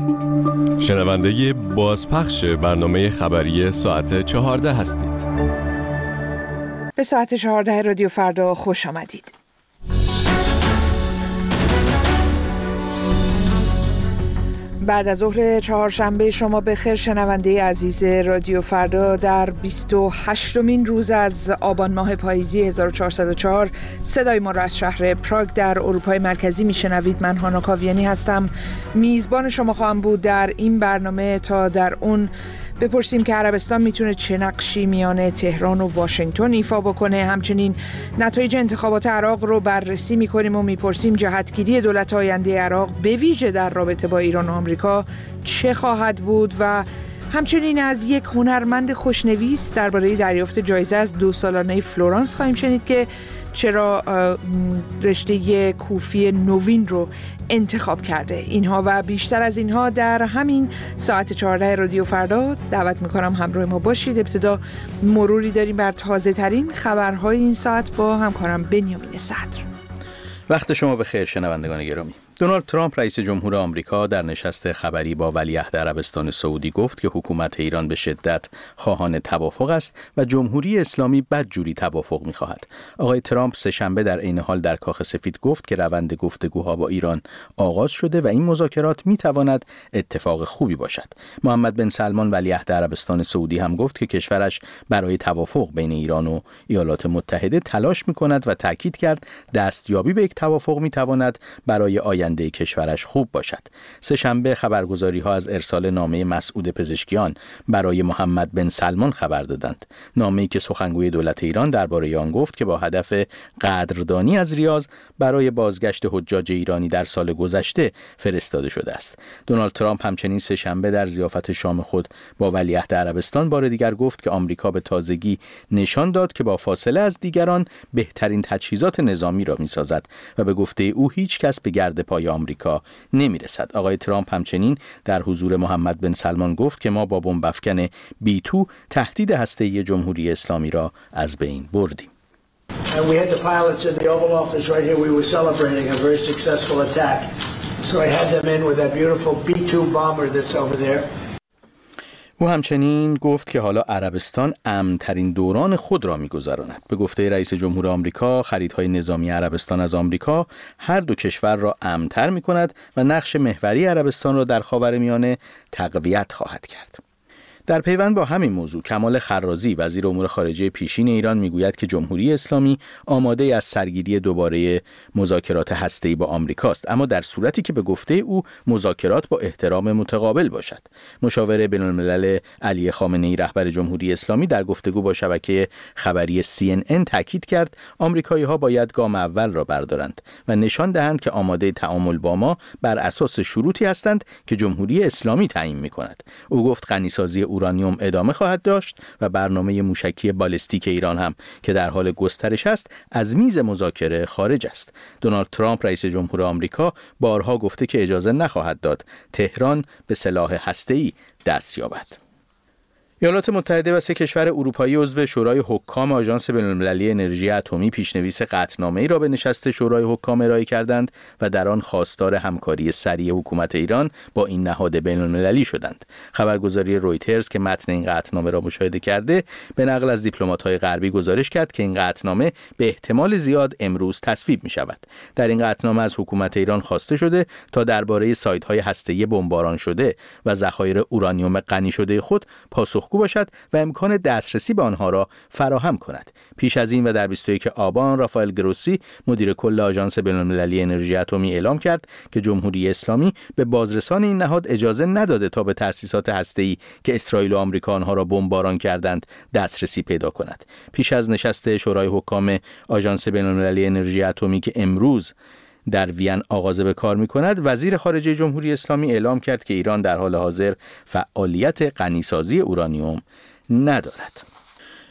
شنونده بازپخش برنامه خبری ساعت 14 هستید. به ساعت 14 رادیو فردا خوش آمدید. بعد از ظهر چهارشنبه شما بخیر شنونده عزیز رادیو فردا. در 28مین روز از آبان ماه پاییزی 1404 صدای ما را از شهر پراگ در اروپای مرکزی میشنوید. من هانا کاویانی هستم، میزبان شما خواهم بود در این برنامه تا در اون بپرسیم که عربستان میتونه چه نقشی میان تهران و واشنگتن ایفا بکنه. همچنین نتایج انتخابات عراق رو بررسی میکنیم و میپرسیم جهتگیری دولت آینده عراق به ویژه در رابطه با ایران و آمریکا چه خواهد بود و همچنین از یک هنرمند خوشنویس درباره دریافت جایزه از 2 سالانه فلورانس خواهیم شنید که چرا رشته کوفی نوین رو انتخاب کرده. اینها و بیشتر از اینها در همین ساعت 14 رادیو فردا. دعوت میکنم همراه ما باشید. ابتدا مروری داریم بر تازه ترین خبرهای این ساعت با همکارم بنیامین صدر. وقت شما بخیر شنوندگان گرامی. دونالد ترامپ رئیس جمهور آمریکا در نشست خبری با ولیعهد عربستان سعودی گفت که حکومت ایران به شدت خواهان توافق است و جمهوری اسلامی بدجوری توافق می‌خواهد. آقای ترامپ سه‌شنبه در عین حال در کاخ سفید گفت که روند گفتگوها با ایران آغاز شده و این مذاکرات می‌تواند اتفاق خوبی باشد. محمد بن سلمان ولیعهد عربستان سعودی هم گفت که کشورش برای توافق بین ایران و ایالات متحده تلاش می‌کند و تاکید کرد دستیابی به یک توافق می‌تواند برای آینده کشورش خوب باشد. سه‌شنبه خبرگزاری‌ها از ارسال نامه مسعود پزشکیان برای محمد بن سلمان خبر دادند. نامه‌ای که سخنگوی دولت ایران درباره آن گفت که با هدف قدردانی از ریاض برای بازگشت حجاج ایرانی در سال گذشته فرستاده شده است. دونالد ترامپ همچنین سه‌شنبه در ضیافت شام خود با ولیعهد عربستان بار دیگر گفت که آمریکا به تازگی نشان داد که با فاصله از دیگران بهترین تجهیزات نظامی را می‌سازد و به گفته او هیچ کس به گرد پای آمریکا نمیرسد. آقای ترامپ همچنین در حضور محمد بن سلمان گفت که ما با بمب افکن B2 تهدید هسته‌ای جمهوری اسلامی را از بین بردیم. And we had the pilots in the Oval Office right here. We were celebrating a very successful attack. So I had them in with that beautiful B2 bomber that's over there. او همچنین گفت که حالا عربستان امن‌ترین دوران خود را می‌گذراند. به گفته رئیس جمهور آمریکا، خریدهای نظامی عربستان از آمریکا هر دو کشور را امن‌تر می‌کند و نقش محوری عربستان را در خاورمیانه تقویت خواهد کرد. در پیوند با همین موضوع کمال خرازی وزیر امور خارجه پیشین ایران میگوید که جمهوری اسلامی آماده از سرگیری دوباره مذاکرات هسته‌ای با آمریکاست، اما در صورتی که به گفته او مذاکرات با احترام متقابل باشد. مشاور بین‌الملل علی خامنه‌ای رهبر جمهوری اسلامی در گفتگو با شبکه خبری CNN تاکید کرد آمریکایی‌ها باید گام اول را بردارند و نشان دهند که آماده تعامل با ما بر اساس شروطی هستند که جمهوری اسلامی تعیین می‌کند. او گفت غنی‌سازی اورانیوم ادامه خواهد داشت و برنامه موشکی بالستیک ایران هم که در حال گسترش است از میز مذاکره خارج است. دونالد ترامپ رئیس جمهور آمریکا بارها گفته که اجازه نخواهد داد تهران به سلاح هسته‌ای دست یابد. ایالات متحده و 3 کشور اروپایی عضو شورای حکام آژانس بین‌المللی انرژی اتمی پیشنویس قطعنامه‌ای را به نشست شورای حکام ارائه کردند و در آن خواستار همکاری سریع حکومت ایران با این نهاد بین‌المللی شدند. خبرگزاری رویترز که متن این قطعنامه را مشاهده کرده به نقل از دیپلمات‌های غربی گزارش کرد که این قطعنامه به احتمال زیاد امروز تصویب می‌شود. در این قطعنامه از حکومت ایران خواسته شده تا درباره سایت‌های هسته‌ای بمباران شده و ذخایر اورانیوم غنی شده خود پاسخگو باشد و امکان دسترسی به آنها را فراهم کند. پیش از این و در 21 آبان رافائل گروسی مدیر کل آژانس بین‌المللی انرژی اتمی اعلام کرد که جمهوری اسلامی به بازرسان این نهاد اجازه نداده تا به تأسیسات هسته‌ای که اسرائیل و آمریکا آنها را بمباران کردند دسترسی پیدا کند. پیش از نشست شورای حکام آژانس بین‌المللی انرژی اتمی که امروز در وین آغاز به کار می‌کند، وزیر خارجه جمهوری اسلامی اعلام کرد که ایران در حال حاضر فعالیت غنیسازی اورانیوم ندارد.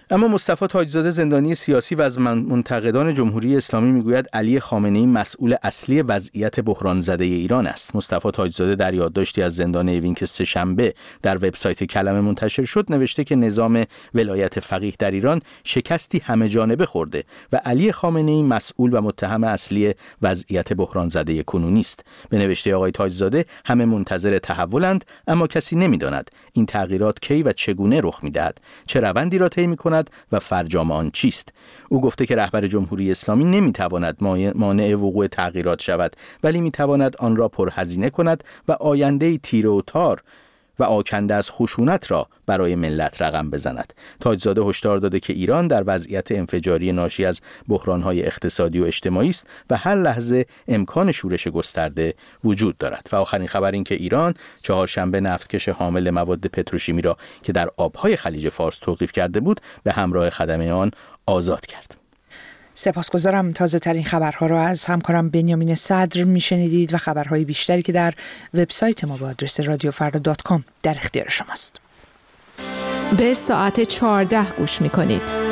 اما مصطفی تاجزاده زندانی سیاسی و از منتقدان جمهوری اسلامی میگوید علی خامنه‌ای مسئول اصلی وضعیت بحران زده ایران است. مصطفی تاجزاده در یادداشتی از زندان اوین که سه‌شنبه در وبسایت کلمه منتشر شد نوشته که نظام ولایت فقیه در ایران شکستی همه جانبه خورده و علی خامنه‌ای مسئول و متهم اصلی وضعیت بحران زده کنونی است. به نوشته آقای تاجزاده همه منتظر تحولند، اما کسی نمی‌داند این تغییرات کی و چگونه رخ می‌دهد، چه روندی را طی می‌کند و فرجام آن چیست. او گفته که رهبر جمهوری اسلامی نمیتواند مانع وقوع تغییرات شود، ولی میتواند آن را پرهزینه کند و آینده تیره و تار و آکنده از خشونت را برای ملت رقم بزند. تاجزاده هشدار داده که ایران در وضعیت انفجاری ناشی از بحران‌های اقتصادی و اجتماعی است و هر لحظه امکان شورش گسترده وجود دارد. و آخرین خبر این که ایران چهارشنبه نفتکش حامل مواد پتروشیمی را که در آب‌های خلیج فارس توقیف کرده بود به همراه خدمه آن آزاد کرد. سپاسگزارم. تازه ترین خبرها را از همکارم بنیامین صدر میشنیدید و خبرهای بیشتری که در وبسایت ما با آدرس radiofarda.com در اختیار شماست. به ساعت 14 گوش میکنید.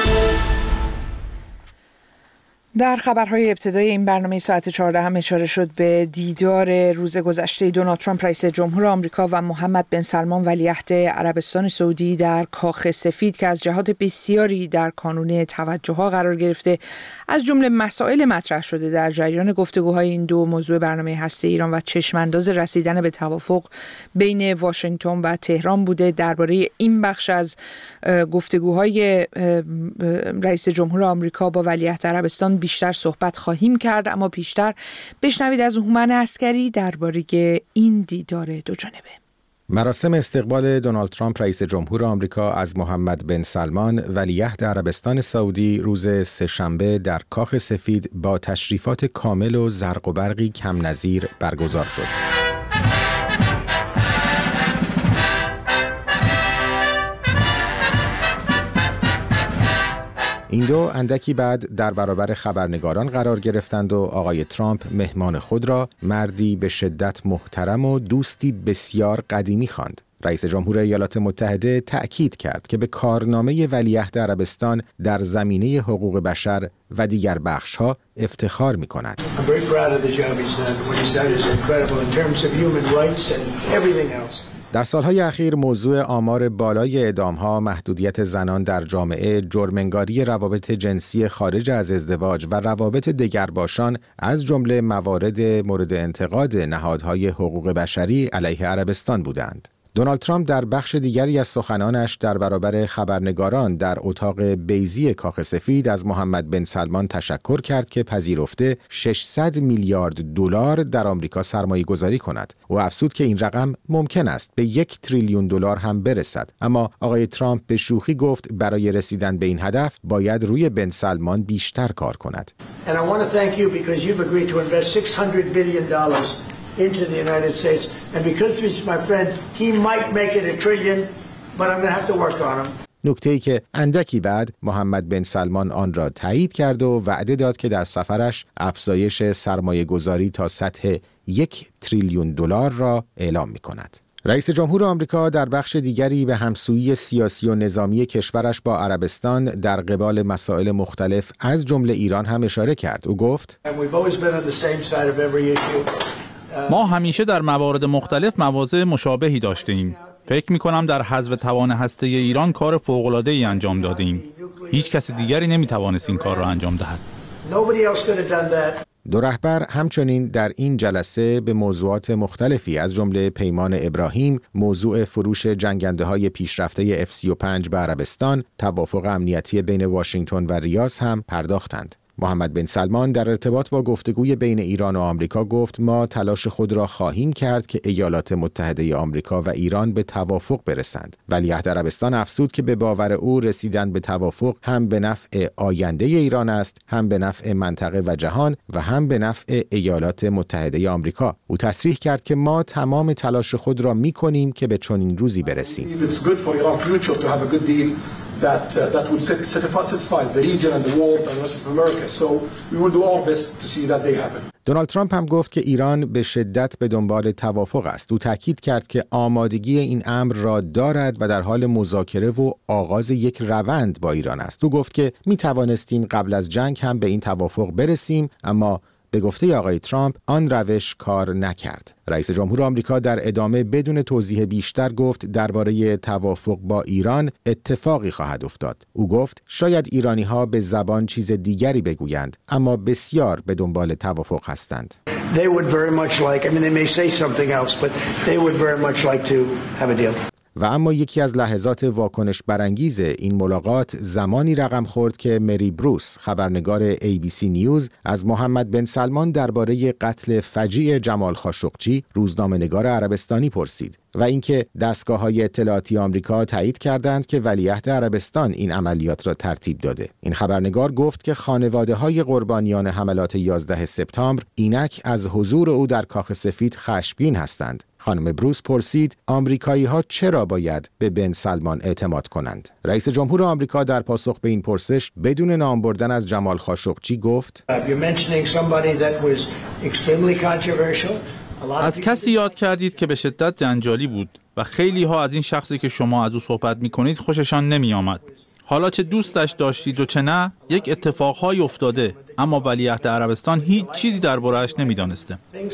در خبرهای ابتدایی این برنامه ساعت 14 هم اشاره شد به دیدار روز گذشته دونالد ترامپ رئیس جمهور آمریکا و محمد بن سلمان ولیعهد عربستان سعودی در کاخ سفید که از جهات بسیاری در کانون توجه‌ها قرار گرفته. از جمله مسائل مطرح شده در جریان گفتگوهای این دو موضوع برنامه هسته ایران و چشمانداز رسیدن به توافق بین واشنگتن و تهران بوده. درباره این بخش از گفتگوهای رئیس جمهور آمریکا با ولیعهد عربستان بیشتر صحبت خواهیم کرد، اما پیشتر بشنوید از هومن عسکری درباره این دیدار دوجانبه. مراسم استقبال دونالد ترامپ رئیس جمهور آمریکا از محمد بن سلمان ولیعهد عربستان سعودی روز سه‌شنبه در کاخ سفید با تشریفات کامل و زرق و برقی کم نظیر برگزار شد. این دو اندکی بعد در برابر خبرنگاران قرار گرفتند و آقای ترامپ مهمان خود را مردی به شدت محترم و دوستی بسیار قدیمی خواند. رئیس جمهور ایالات متحده تأکید کرد که به کارنامه ولیعهد عربستان در زمینه حقوق بشر و دیگر بخش‌ها افتخار می‌کند. در سالهای اخیر موضوع آمار بالای اعدام‌ها، محدودیت زنان در جامعه، جرم‌انگاری روابط جنسی خارج از ازدواج و روابط دگرباشان از جمله موارد مورد انتقاد نهادهای حقوق بشری علیه عربستان بودند. دونالد ترامپ در بخش دیگری از سخنانش در برابر خبرنگاران در اتاق بیضی کاخ سفید از محمد بن سلمان تشکر کرد که پذیرفته 600 میلیارد دلار در آمریکا سرمایه گذاری کند. او افزود که این رقم ممکن است به 1 تریلیون دلار هم برسد، اما آقای ترامپ به شوخی گفت برای رسیدن به این هدف باید روی بن سلمان بیشتر کار کند. into the United States, and because he's my friend, he might make it a trillion, but I'm going to have to work on him. نکته‌ای که اندکی بعد محمد بن سلمان آن را تایید کرد و وعده داد که در سفرش افزایش سرمایه گذاری تا سطح 1 تریلیون دلار را اعلام می کند. رئیس جمهور آمریکا در بخش دیگری به همسویی سیاسی و نظامی کشورش با عربستان در قبال مسائل مختلف از جمله ایران هم اشاره کرد. او گفت: ما همیشه در موارد مختلف مواضع مشابهی داشتیم. فکر می‌کنم در حذف توان هسته ایران کار فوق‌العاده‌ای انجام دادیم. هیچ کس دیگری نمی‌توانست این کار را انجام دهد. دو رهبر همچنین در این جلسه به موضوعات مختلفی از جمله پیمان ابراهیم، موضوع فروش جنگنده‌های پیشرفته F-35 به عربستان، توافق امنیتی بین واشنگتن و ریاض هم پرداختند. محمد بن سلمان در ارتباط با گفتگوی بین ایران و آمریکا گفت: ما تلاش خود را خواهیم کرد که ایالات متحده آمریکا و ایران به توافق برسند. ولیعهد عربستان افزود که به باور او رسیدن به توافق هم به نفع آینده ایران است، هم به نفع منطقه و جهان و هم به نفع ایالات متحده آمریکا. او تصریح کرد که ما تمام تلاش خود را می‌کنیم که به چنین روزی برسیم. that would satisfy the region and the world and the rest of America. So we will do our best to see that they happen. دونالد ترامپ هم گفت که ایران به شدت به دنبال توافق است. او تاکید کرد که آمادگی این امر را دارد و در حال مذاکره و آغاز یک روند با ایران است. او گفت که می توانستیم قبل از جنگ هم به این توافق برسیم، اما به گفته آقای ترامپ آن روش کار نکرد. رئیس جمهور آمریکا در ادامه بدون توضیح بیشتر گفت درباره توافق با ایران اتفاقی خواهد افتاد. او گفت شاید ایرانی‌ها به زبان چیز دیگری بگویند، اما بسیار به دنبال توافق هستند. They would very much like, I mean they may say something else, but they would very much like to have a deal. و اما یکی از لحظات واکنش برانگیز این ملاقات زمانی رقم خورد که مری بروس، خبرنگار ABC نیوز، از محمد بن سلمان درباره قتل فجیع جمال خاشقجی، روزنامه‌نگار عربستانی، پرسید و اینکه دستگاه‌های اطلاعاتی آمریکا تایید کردند که ولیعهد عربستان این عملیات را ترتیب داده. این خبرنگار گفت که خانواده‌های قربانیان حملات 11 سپتامبر اینک از حضور او در کاخ سفید خشمگین هستند. خانم بروس پرسید آمریکایی‌ها چرا باید به بن سلمان اعتماد کنند؟ رئیس جمهور آمریکا در پاسخ به این پرسش بدون نام بردن از جمال خاشقجی گفت از کسی یاد کردید که به شدت جنجالی بود و خیلی ها از این شخصی که شما از او صحبت می‌کنید خوششان نمی آمد. حالا چه دوستش داشتید و چه نه، یک اتفاقهایی افتاده، اما ولیعهد عربستان هیچ چیزی درباره‌اش نمی‌دانسته.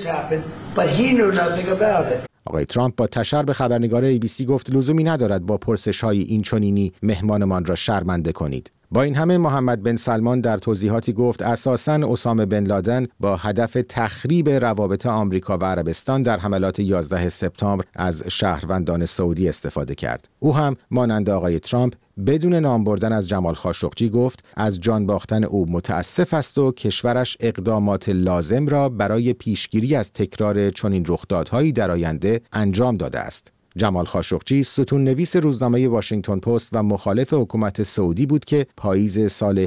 آقای ترامپ با تشر به خبرنگار ABC گفت لزومی ندارد با پرسش‌های این چنینی مهمانمان را شرمنده کنید. با این همه محمد بن سلمان در توضیحاتی گفت اساساً اسامه بن لادن با هدف تخریب روابط آمریکا و عربستان در حملات 11 سپتامبر از شهروندان سعودی استفاده کرد. او هم مانند آقای ترامپ بدون نام بردن از جمال خاشقجی گفت از جان باختن او متاسف است و کشورش اقدامات لازم را برای پیشگیری از تکرار چنین رخدادهایی در آینده انجام داده است. جمال خاشقجی ستون نویس روزنامه واشنگتن پست و مخالف حکومت سعودی بود که پاییز سال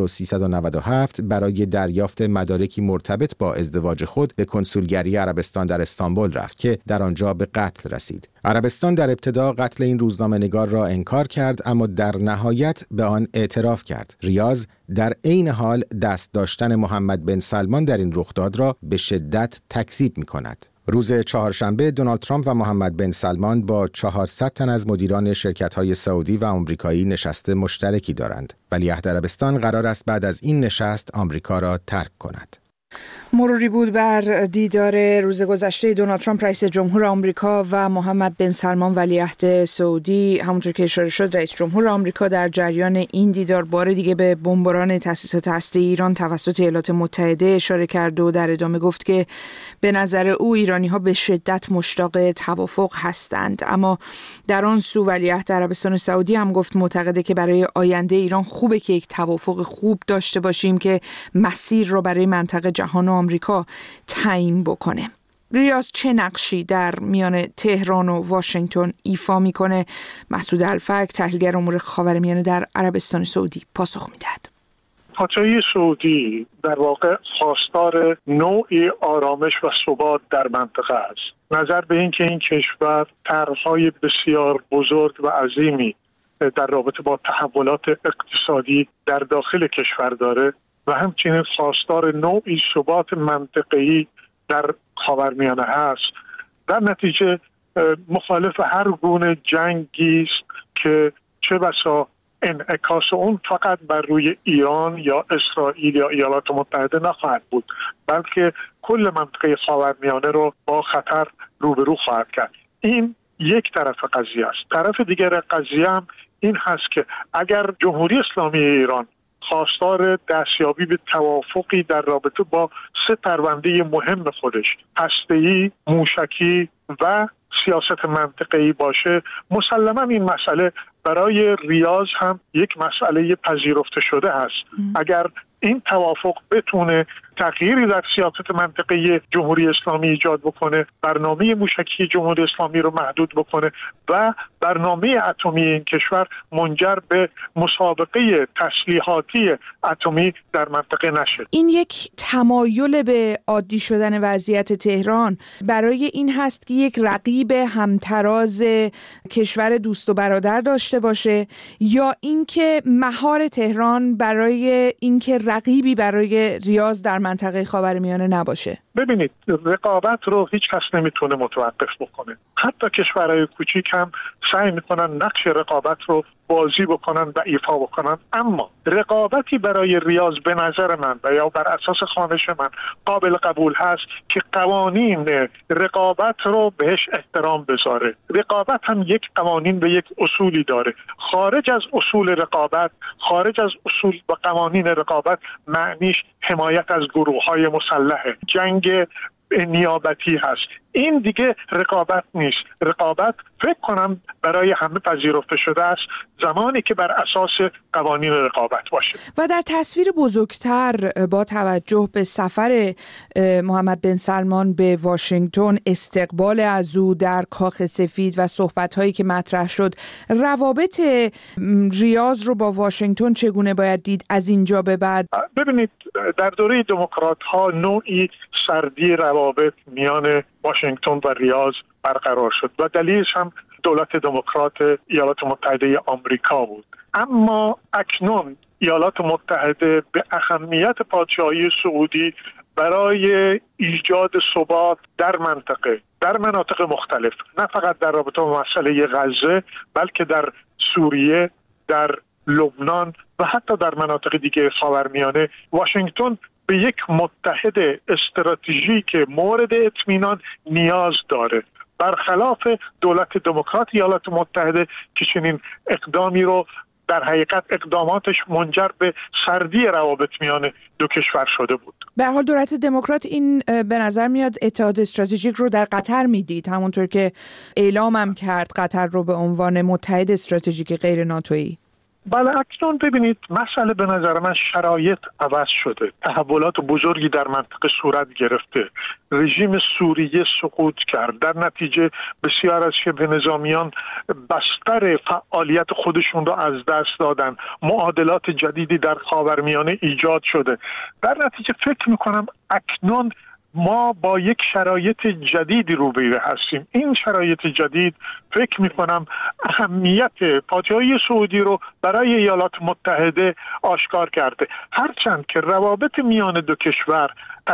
1397 برای دریافت مدارکی مرتبط با ازدواج خود به کنسولگری عربستان در استانبول رفت که در آنجا به قتل رسید. عربستان در ابتدا قتل این روزنامه‌نگار را انکار کرد، اما در نهایت به آن اعتراف کرد. ریاض در عین حال دست داشتن محمد بن سلمان در این رخداد را به شدت تکذیب می‌کند. روز چهارشنبه دونالد ترامپ و محمد بن سلمان با 400 تن از مدیران شرکت‌های سعودی و آمریکایی نشست مشترکی دارند. ولیعهد عربستان قرار است بعد از این نشست آمریکا را ترک کند. مروری بود بر دیدار روز گذشته دونالد ترامپ رئیس جمهور آمریکا و محمد بن سلمان ولیعهد سعودی. همونطور که اشاره شد رئیس جمهور آمریکا در جریان این دیدار بار دیگه به بمباران تأسیسات هسته‌ای ایران توسط ایالات متحده اشاره کرد و در ادامه گفت که به نظر او ایرانی‌ها به شدت مشتاق توافق هستند، اما در آن سو ولیعهد عربستان سعودی هم گفت معتقده که برای آینده ایران خوبه که یک توافق خوب داشته باشیم که مسیر رو برای منطقه جهان و آمریکا تعیین بکنه. ریاض چه نقشی در میان تهران و واشنگتن ایفا میکنه؟ مسعود الفک، تحلیلگر امور خاورمیانه در عربستان سعودی، پاسخ میدهد. پادشاهی سعودی در واقع خواستار نوعی آرامش و ثبات در منطقه است. نظر به این که این کشور طرح‌های بسیار بزرگ و عظیمی در رابطه با تحولات اقتصادی در داخل کشور داره و همچنین خواستار نوعی ثبات منطقه‌ای در خاورمیانه هست، در نتیجه مخالف هر گونه جنگی است که چه بسا انعکاس اون فقط بر روی ایران یا اسرائیل یا ایالات متحده نخواهد بود، بلکه کل منطقه خاورمیانه رو با خطر روبرو خواهد کرد. این یک طرف قضیه است. طرف دیگر قضیه هم این هست که اگر جمهوری اسلامی ایران خواستار دستیابی به توافقی در رابطه با 3 پرونده مهم خودش، هسته‌ای، موشکی و سیاست منطقه‌ای باشه، مسلماً این مسئله برای ریاض هم یک مسئله پذیرفته شده هست. اگر این توافق بتونه تغییری در سیاست منطقه جمهوری اسلامی ایجاد بکنه، برنامه موشکی جمهوری اسلامی رو محدود بکنه و برنامه اتمی این کشور منجر به مسابقه تسلیحاتی اتمی در منطقه نشه. این یک تمایل به عادی شدن وضعیت تهران برای این هست که یک رقیب همتراز کشور دوست و برادر داشته باشه، یا اینکه مهار تهران برای اینکه رقیبی برای ریاض در منطقه خاورمیانه نباشه؟ ببینید، رقابت رو هیچ کس نمیتونه متوقف بکنه. حتی کشورهای کوچیک هم سعی میکنن نقش رقابت رو بازی بکنن و ایفا بکنن، اما رقابتی برای ریاض به نظر من و یا بر اساس خوانش من قابل قبول هست که قوانین رقابت رو بهش احترام بذاره. رقابت هم یک قوانین و یک اصولی داره. خارج از اصول رقابت، خارج از اصول و قوانین رقابت، معنیش حمایت از گروه‌های مسلحه، جنگ نیابتی هست. این دیگه رقابت نیست. رقابت فکر کنم برای همه پذیرفته شده است زمانی که بر اساس قوانین رقابت باشه. و در تصویر بزرگتر با توجه به سفر محمد بن سلمان به واشنگتن، استقبال از او در کاخ سفید و صحبت‌هایی که مطرح شد، روابط ریاض رو با واشنگتن چگونه باید دید از اینجا به بعد؟ ببینید، در دوره دموکرات‌ها نوعی سردی روابط میان واشنگتن و ریاض برقرار شد و دلیلش هم دولت دموکرات ایالات متحده آمریکا بود. اما اکنون ایالات متحده به اهمیت پادشاهی سعودی برای ایجاد ثبات در منطقه، در مناطق مختلف، نه فقط در رابطه با مسئله غزه، بلکه در سوریه، در لبنان و حتی در مناطق دیگه خاورمیانه، واشنگتن به یک متحد استراتژیک مورد اطمینان نیاز داره، برخلاف دولت دموکرات ایالات متحده که چنین اقدامی رو در حقیقت اقداماتش منجر به سردی روابط میان دو کشور شده بود. به هر حال دولت دموکرات این به نظر میاد اتحاد استراتژیک رو در قطر میدید، همونطور که اعلامم کرد قطر رو به عنوان متحد استراتژیک غیر ناتویی. بله، اکنون ببینید، مسئله به نظر من شرایط عوض شده، تحولات بزرگی در منطقه صورت گرفته، رژیم سوریه سقوط کرد، در نتیجه بسیار از شبه نظامیان بستر فعالیت خودشون را از دست دادن، معادلات جدیدی در خاورمیانه ایجاد شده. در نتیجه فکر میکنم اکنون ما با یک شرایط جدیدی روبرو هستیم. این شرایط جدید فکر میکنم اهمیت پادشاهی سعودی رو برای ایالات متحده آشکار کرده، هرچند که روابط میان دو کشور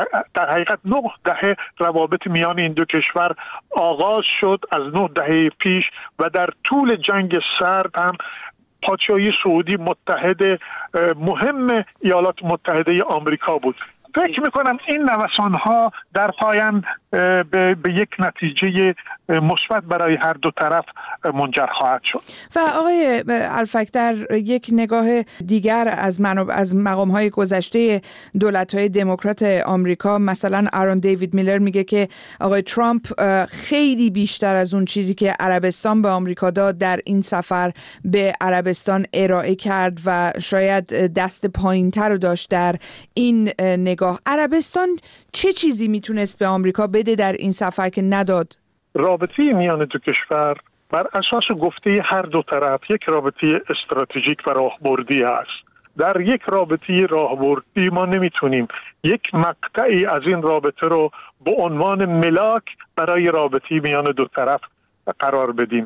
در حقیقت 9 دهه روابط میان این دو کشور آغاز شد از 9 دهه پیش و در طول جنگ سرد هم پادشاهی سعودی متحد مهم ایالات متحده آمریکا بود. فکر میکنم این نوسان‌ها در پایان به یک نتیجه مثبت برای هر دو طرف منجر خواهد شد. و آقای الفک، در یک نگاه دیگر از مقام‌های گذشته دولت‌های دموکرات آمریکا، مثلا آرون دیوید میلر میگه که آقای ترامپ خیلی بیشتر از اون چیزی که عربستان به آمریکا داد در این سفر به عربستان ارائه کرد و شاید دست پایین‌تر رو داشت در این نگاه. عربستان چه چیزی میتونست به آمریکا بده در این سفر که نداد؟ رابطه میان دو کشور بر اساس گفته هر دو طرف یک رابطه استراتژیک و راهبردی است. در یک رابطه راهبردی ما نمیتونیم یک مقطعی از این رابطه رو به عنوان ملاک برای رابطه میان دو طرف قرار بدیم.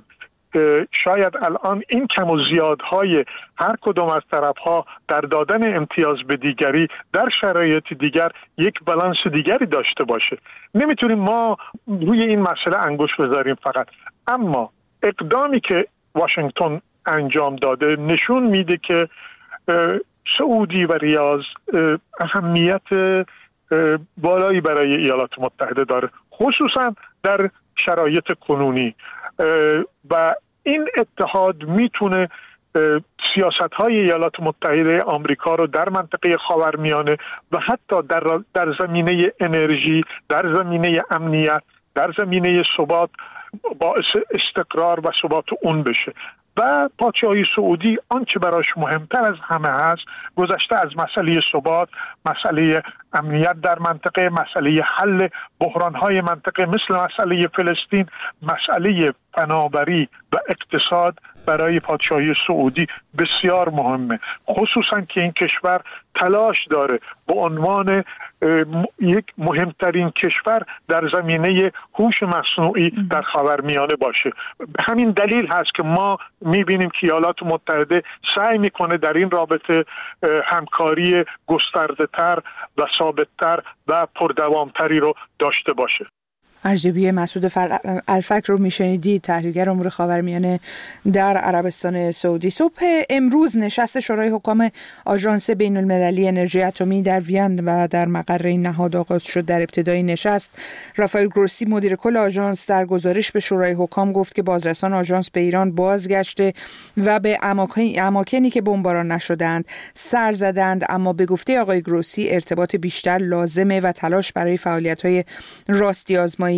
شاید الان این کم و زیادهای هر کدام از طرفها در دادن امتیاز به دیگری در شرایط دیگر یک بالانس دیگری داشته باشه. نمیتونیم ما روی این مسئله انگشت بذاریم فقط، اما اقدامی که واشنگتن انجام داده نشون میده که سعودی و ریاض اهمیت بالایی برای ایالات متحده داره، خصوصا در شرایط کنونی، و این اتحاد میتونه سیاست‌های ایالات متحده آمریکا رو در منطقه خاورمیانه و حتی در زمینه انرژی، در زمینه امنیت، در زمینه ثبات باعث استقرار و ثبات اون بشه. و پادشاهی سعودی آنچه براش مهمتر از همه هست، گذشته از مسئله ثبات، مسئله امنیت در منطقه، مسئله حل بحران‌های منطقه مثل مسئله فلسطین، مسئله فناوری و اقتصاد برای پادشاهی سعودی بسیار مهمه، خصوصا که این کشور تلاش داره به عنوان یک مهمترین کشور در زمینه هوش مصنوعی در خاورمیانه باشه. به همین دلیل هست که ما میبینیم که ایالات متحده سعی میکنه در این رابطه همکاری گسترده‌تر و ثابت‌تر و پردوامتری رو داشته باشه. ارزیابی مسعود الفک رو میشنیدید، تحلیلگر امور خاورمیانه در عربستان سعودی. صبح امروز نشست شورای حکام آژانس بین‌المللی انرژی اتمی در وین و در مقر این نهاد آغاز شد. در ابتدای نشست رافائل گروسی مدیر کل آژانس در گزارش به شورای حکام گفت که بازرسان آژانس به ایران بازگشته و به اماکنی که بمباران نشدند سر زدند، اما به گفته آقای گروسی ارتباط بیشتر لازمه و تلاش برای فعالیت‌های راستی آزمایی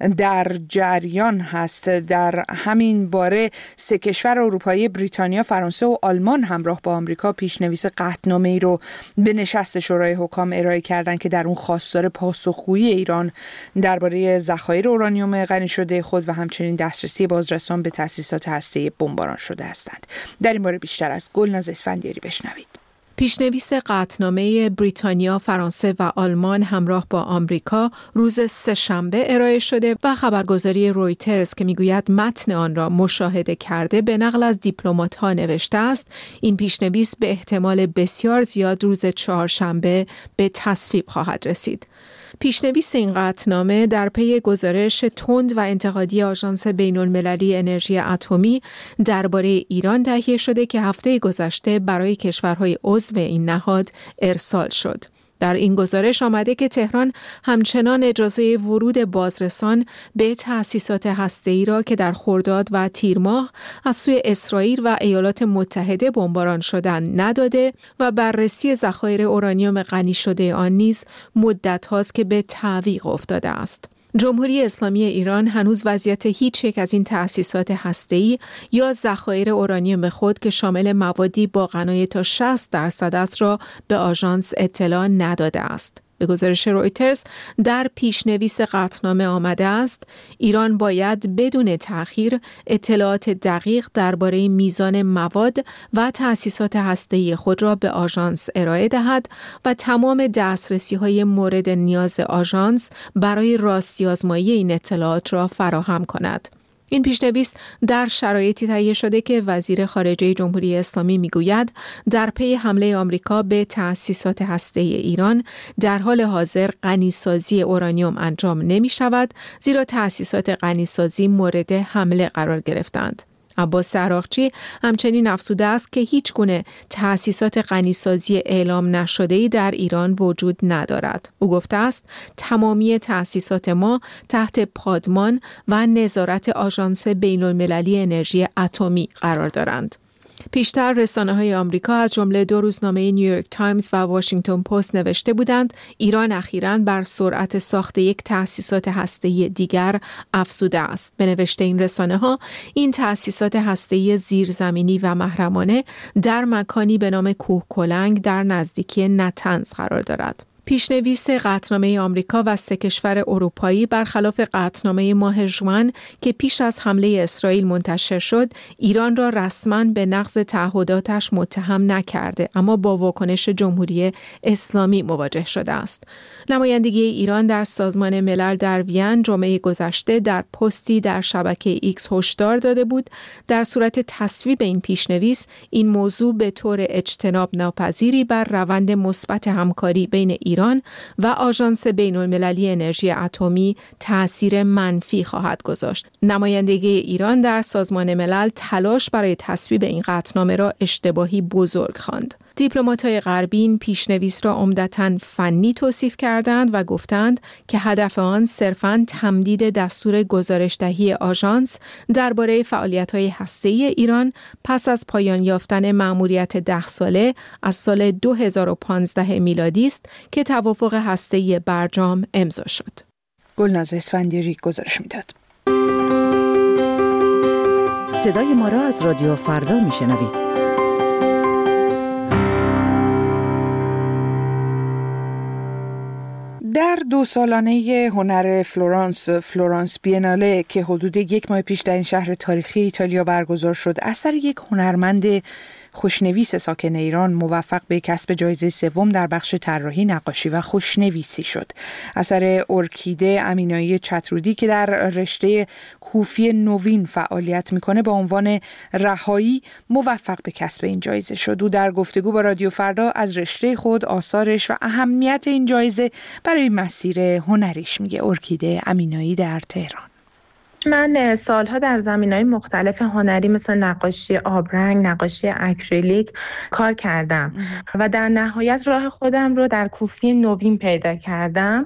در جریان هست. در همین باره سه کشور اروپایی بریتانیا، فرانسه و آلمان همراه با آمریکا پیشنویس قطعنامه‌ای رو به نشست شورای حکام ارائه کردند که در اون خواستار پاسخگویی ایران درباره ذخایر اورانیوم غنی شده خود و همچنین دسترسی بازرسان به تأسیسات هسته‌ای بمباران شده هستند. در این باره بیشتر از گلناز اسفندیاری بشنوید. پیشنویس قطعنامه بریتانیا، فرانسه و آلمان همراه با آمریکا روز سه‌شنبه ارائه شده و خبرگزاری رویترز که میگوید متن آن را مشاهده کرده به نقل از دیپلمات‌ها نوشته است این پیشنویس به احتمال بسیار زیاد روز چهارشنبه به تصویب خواهد رسید. پیشنویس این قطعنامه در پی گزارش تند و انتقادی آژانس بین‌المللی انرژی اتمی درباره ایران تهیه شده که هفته گذشته برای کشورهای عضو این نهاد ارسال شد. در این گزارش آمده که تهران همچنان اجازه ورود بازرسان به تأسیسات هسته‌ای را که در خرداد و تیر ماه از سوی اسرائیل و ایالات متحده بمباران شدند نداده و بررسی ذخایر اورانیوم غنی شده آن نیز مدت هاست که به تعویق افتاده است. جمهوری اسلامی ایران هنوز وضعیت هیچ یک از این تأسیسات هسته‌ای یا ذخایر اورانیوم خود که شامل موادی با غنای تا 60% است را به آژانس اطلاع نداده است. به گزارش رویترز در پیشنویس قطعنامه آمده است ایران باید بدون تأخیر اطلاعات دقیق درباره میزان مواد و تأسیسات هسته‌ای خود را به آژانس ارائه دهد و تمام دسترسی‌های مورد نیاز آژانس برای راستی آزمایی این اطلاعات را فراهم کند. این پیشنویس در شرایطی تهیه شده که وزیر خارجه جمهوری اسلامی میگوید در پی حمله آمریکا به تأسیسات هسته‌ای ایران در حال حاضر غنیسازی اورانیوم انجام نمی شود زیرا تأسیسات غنیسازی مورد حمله قرار گرفتند. عباس عراقچی همچنین افزوده است که هیچ گونه تأسیسات غنیسازی اعلام نشده‌ای در ایران وجود ندارد. او گفته است تمامی تأسیسات ما تحت پادمان و نظارت آژانس بین‌المللی انرژی اتمی قرار دارند. پیشتر رسانه‌های آمریکا از جمله 2 روزنامه نیویورک تایمز و واشنگتن پست نوشته بودند ایران اخیراً بر سرعت ساخت یک تأسیسات هسته‌ای دیگر افزوده است. به نوشته این رسانه‌ها این تأسیسات هسته‌ای زیرزمینی و محرمانه در مکانی به نام کوه کلنگ در نزدیکی نتنز قرار دارد. پیشنویس قطعنامه آمریکا و 3 کشور اروپایی برخلاف قطعنامه ماه ژوئن که پیش از حمله اسرائیل منتشر شد، ایران را رسما به نقض تعهداتش متهم نکرده، اما با واکنش جمهوری اسلامی مواجه شده است. نمایندگی ایران در سازمان ملل در وین جمعه گذشته در پستی در شبکه ایکس هشدار داده بود در صورت تصویب این پیشنویس این موضوع به طور اجتناب ناپذیری بر روند مثبت همکاری بین ایران و آژانس بین‌المللی انرژی اتمی تأثیر منفی خواهد گذاشت. نمایندگی ایران در سازمان ملل تلاش برای تصویب این قطعنامه را اشتباهی بزرگ خواند. دیپلمات‌های غربی این پیشنویس را عمدتاً فنی توصیف کردند و گفتند که هدف آن صرفاً تمدید دستور گزارش‌دهی آژانس درباره فعالیت‌های هسته‌ای ایران پس از پایان یافتن مأموریت 10 ساله از سال 2015 میلادی است که توافق هسته‌ای برجام امضا شد. گلناز اسفندیاری گزارش میداد. صدای ما را از رادیو فردا میشنوید. در 2 سالانه هنر فلورانس بیناله که حدود 1 ماه پیش در این شهر تاریخی ایتالیا برگزار شد، اثر یک هنرمند خوشنویس ساکن ایران موفق به کسب جایزه 3 در بخش طراحی، نقاشی و خوشنویسی شد. اثر ارکیده امینایی چترودی که در رشته کوفی نوین فعالیت میکنه با عنوان رهایی موفق به کسب این جایزه شد. او در گفتگو با رادیو فردا از رشته خود، آثارش و اهمیت این جایزه برای مسیر هنریش میگه. ارکیده امینایی در تهران. من سالها در زمینه‌های مختلف هنری مثل نقاشی آبرنگ، نقاشی اکریلیک کار کردم و در نهایت راه خودم رو در کوفی نوین پیدا کردم.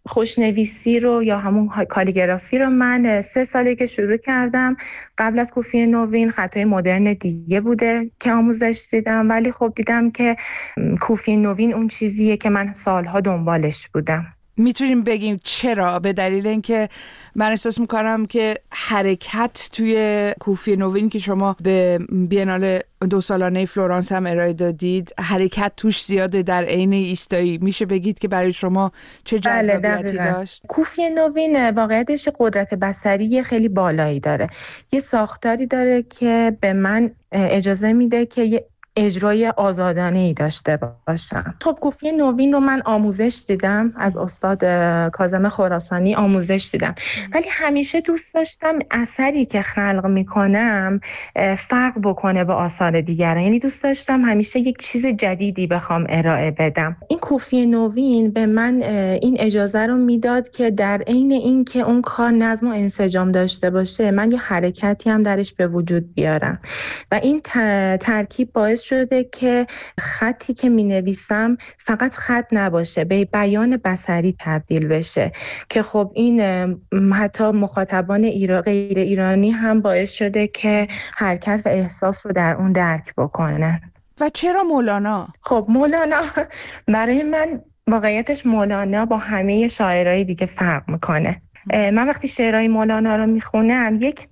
خوشنویسی رو یا همون کالیگرافی رو من 3 ساله که شروع کردم. قبل از کوفی نوین خطای مدرن دیگه بوده که آموزش دیدم، ولی خب دیدم که کوفی نوین اون چیزیه که من سالها دنبالش بودم. میتونیم بگیم چرا؟ به دلیل اینکه من احساس میکنم که حرکت توی کوفی نوین که شما به بینال 2 سالانه فلورانس هم ارائه دادید، حرکت توش زیاده در عین ایستایی. میشه بگید که برای شما چه جذابیتی داشت؟ کوفی نوین واقعیتش قدرت بصری خیلی بالایی داره. یه ساختاری داره که به من اجازه میده که یه اجرای آزادانه‌ای داشته باشم. خب کوفی نوین رو من آموزش دیدم از استاد کاظم خراسانی، آموزش دیدم، ولی همیشه دوست داشتم اثری که خلق میکنم فرق بکنه با آثار دیگران. یعنی دوست داشتم همیشه یک چیز جدیدی بخوام ارائه بدم. این کوفی نوین به من این اجازه رو میداد که در عین این که اون کار نظم و انسجام داشته باشه، من یه حرکتی هم درش به وجود بیارم و این ترکیب باعث شده که خطی که می نویسم فقط خط نباشه، به بیان بصری تبدیل بشه که خب این حتی مخاطبان غیر ایرانی هم باعث شده که حرکت و احساس رو در اون درک بکنن. و چرا مولانا؟ خب مولانا برای من واقعیتش مولانا با همه شاعرای دیگه فرق میکنه. من وقتی شعرهای مولانا رو میخونم یک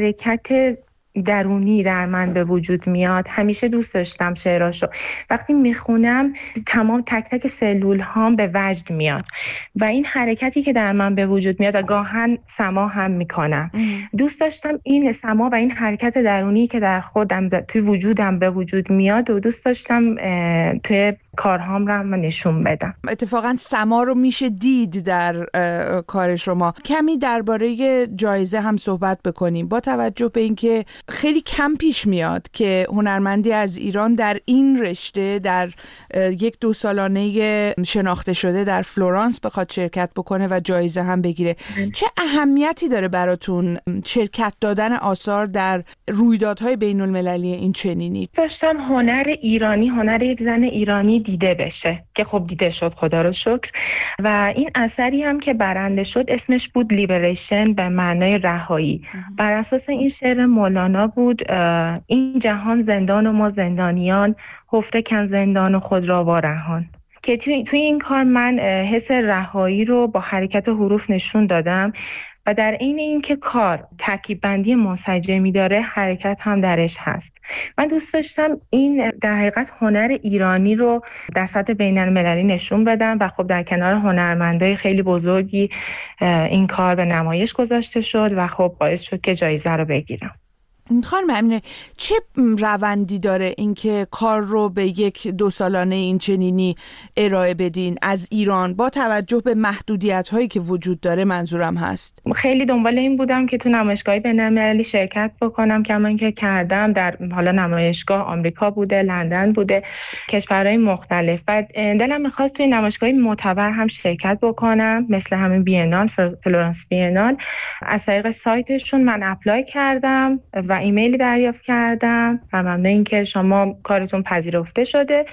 حرکت درونی در من به وجود میاد. همیشه دوست داشتم شعراشو. وقتی میخونم تمام تک تک سلول هام به وجد میاد و این حرکتی که در من به وجود میاد و گاهن سما هم میکنم. دوست داشتم این سما و این حرکت درونی که در خودم توی وجودم به وجود میاد و دوست داشتم توی کارهام رو هم نشون بدم. اتفاقا سما رو میشه دید در کار شما. کمی درباره جایزه هم صحبت بکنیم، با توجه به اینکه خیلی کم پیش میاد که هنرمندی از ایران در این رشته در 1-2 سالانه شناخته شده در فلورانس بخواد شرکت بکنه و جایزه هم بگیره. چه اهمیتی داره براتون شرکت دادن آثار در رویدادهای بین المللی این چنینی؟ داشتم هنر ایرانی، هنر یک زن ایرانی دیده بشه که خب دیده شد، خدا رو شکر. و این اثری هم که برنده شد اسمش بود لیبریشن، به معنای رهایی. بر اساس این شعر مولانا بود: این جهان زندان و ما زندانیان، حفره کن زندان و خود را وارهان. که توی این کار من حس رهایی رو با حرکت حروف نشون دادم و در عین اینکه کار ترکیب بندی منسجمی داره، حرکت هم درش هست. من دوست داشتم این در حقیقت هنر ایرانی رو در سطح بین‌المللی نشون بدم و خب در کنار هنرمندای خیلی بزرگی این کار به نمایش گذاشته شد و خب باعث شد که جایزه رو بگیرم. خانم امینه، چه روندی داره اینکه کار رو به 1-2 سالانه این چنینی ارائه بدین از ایران با توجه به محدودیت هایی که وجود داره؟ منظورم هست خیلی دنبال این بودم که تو نمایشگاه بین‌المللی شرکت بکنم، کمان که کردم. در حالا نمایشگاه آمریکا بوده، لندن بوده، کشورهای مختلف. و دلم می‌خواست توی نمایشگاه معتبر هم شرکت بکنم، مثل همین بینال، فلورانس بینال. از طریق سایتشون من اپلای کردم و ایمیلی دریافت کردم و ممنون اینکه شما کارتون پذیرفته شده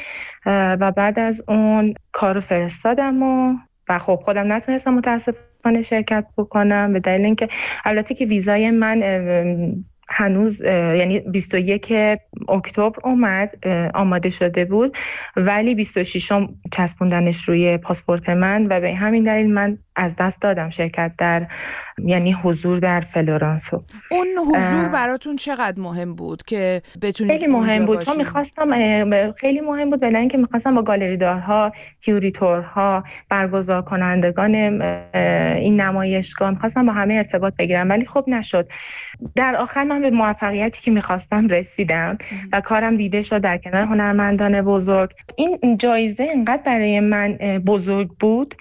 و بعد از اون کارو فرستادم و خب خودم نتونستم متاسفانه شرکت بکنم به دلیل اینکه البته که ویزای من هنوز یعنی 21 اکتبر اومد آماده شده بود، ولی 26 چسبوندنش روی پاسپورت من و به همین دلیل من از دست دادم شرکت در یعنی حضور در فلورانسو. اون حضور براتون چقدر مهم بود که بتونید؟ خیلی مهم بود، چون میخواستم خیلی مهم بود برای اینکه میخواستم با گالری دارها، کیوریتورها، برگزار کنندگان این نمایشگاه میخواستم با همه ارتباط بگیرم، ولی خب نشد. در آخر من به موفقیتی که میخواستم رسیدم و کارم دیده شد در کنار هنرمندان بزرگ. این جایزه انقدر برای من بزرگ بود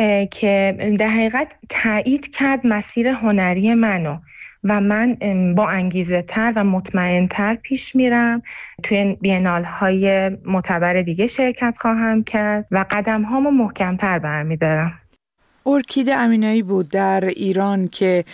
که در حقیقت تایید کرد مسیر هنری منو و من با انگیزه تر و مطمئن تر پیش میرم. توی بیانال های معتبر دیگه شرکت خواهم کرد و قدم هامو محکم تر برمیدارم. ارکیده امینایی بود در ایران که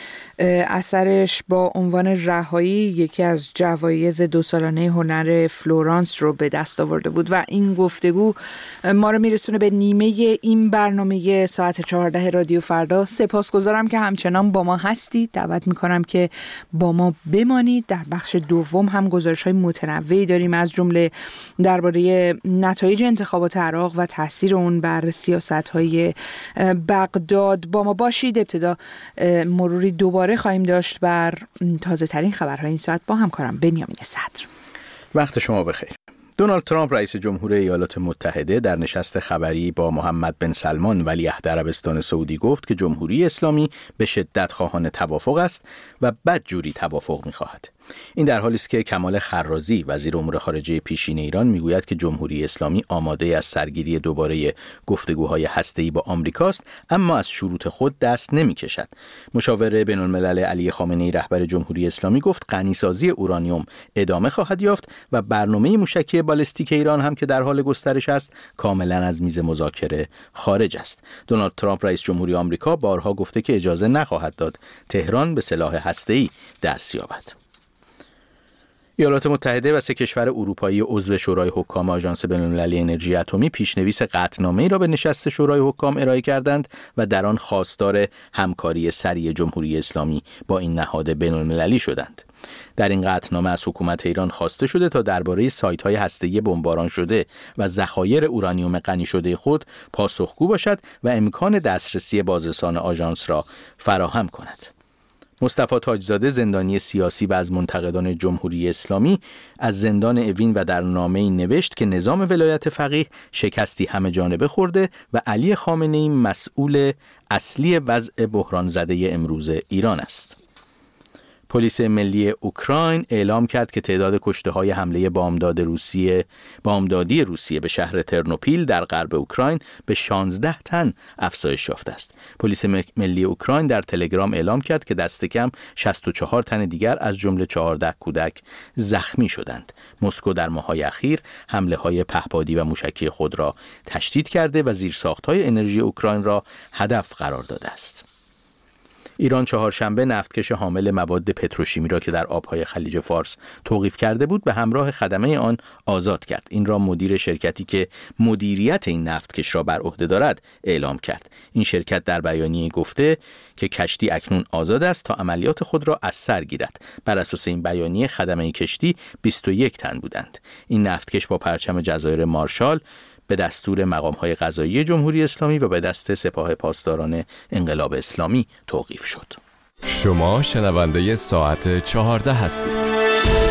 اثرش با عنوان رهایی یکی از جوایز 2 سالانه هنر فلورانس رو به دست آورده بود و این گفتگو ما رو میرسونه به نیمه این برنامه ساعت 14 رادیو فردا. سپاسگزارم که همچنان با ما هستید. دعوت میکنم که با ما بمانید. در بخش دوم هم گزارش‌های متنوعی داریم، از جمله درباره نتایج انتخابات عراق و تاثیر اون بر سیاست‌های بغداد. با ما باشید. ابتدا مروری دوباره خواهیم داشت بر تازه ترین خبرهای این ساعت با همکارم بنیامین صدر. وقت شما بخیر. دونالد ترامپ رئیس جمهور ایالات متحده در نشست خبری با محمد بن سلمان ولیعهد عربستان سعودی گفت که جمهوری اسلامی به شدت خواهان توافق است و بدجوری توافق می‌خواهد. این در حالی است که کمال خرازی وزیر امور خارجه پیشین ایران میگوید که جمهوری اسلامی آماده از سرگیری دوباره گفتگوهای هسته‌ای با آمریکاست، اما از شروط خود دست نمی‌کشد. مشاور بین‌الملل علی خامنه‌ای رهبر جمهوری اسلامی گفت غنیسازی اورانیوم ادامه خواهد یافت و برنامه موشکی بالستیک ایران هم که در حال گسترش است کاملا از میز مذاکره خارج است. دونالد ترامپ رئیس جمهوری آمریکا بارها گفته که اجازه نخواهد داد تهران به سلاح هسته‌ای دست یابد. ایالات متحده و 3 کشور اروپایی عضو شورای حکام آژانس بین‌المللی انرژی اتمی پیشنویس قطعنامه‌ای را به نشست شورای حکام ارائه کردند و در آن خواستار همکاری سریع جمهوری اسلامی با این نهاد بین‌المللی شدند. در این قطعنامه از حکومت ایران خواسته شده تا درباره سایت‌های هسته‌ای بمباران شده و ذخایر اورانیوم غنی شده خود پاسخگو باشد و امکان دسترسی بازرسان آژانس را فراهم کند. مصطفی تاجزاده زندانی سیاسی و از منتقدان جمهوری اسلامی از زندان اوین و در نامه‌ای نوشت که نظام ولایت فقیه شکستی همه جانبه خورده و علی خامنه‌ای مسئول اصلی وضع بحران زده امروز ایران است. پلیس ملی اوکراین اعلام کرد که تعداد کشته‌های حمله بامدادی روسیه به شهر ترنوپیل در غرب اوکراین به 16 تن افزایش یافته است. پلیس ملی اوکراین در تلگرام اعلام کرد که دست کم 64 تن دیگر از جمله 14 کودک زخمی شدند. مسکو در ماه‌های اخیر حمله‌های پهپادی و موشکی خود را تشدید کرده و زیرساخت‌های انرژی اوکراین را هدف قرار داده است. ایران چهارشنبه نفتکش حامل مواد پتروشیمی را که در آبهای خلیج فارس توقیف کرده بود به همراه خدمه آن آزاد کرد. این را مدیر شرکتی که مدیریت این نفتکش را بر عهده دارد اعلام کرد. این شرکت در بیانیه گفته که کشتی اکنون آزاد است تا عملیات خود را از سر گیرد. بر اساس این بیانیه خدمه کشتی 21 تن بودند. این نفتکش با پرچم جزایر مارشال به دستور مقام‌های قضایی جمهوری اسلامی و به دست سپاه پاسداران انقلاب اسلامی توقیف شد. شما شنونده ساعت 14 هستید.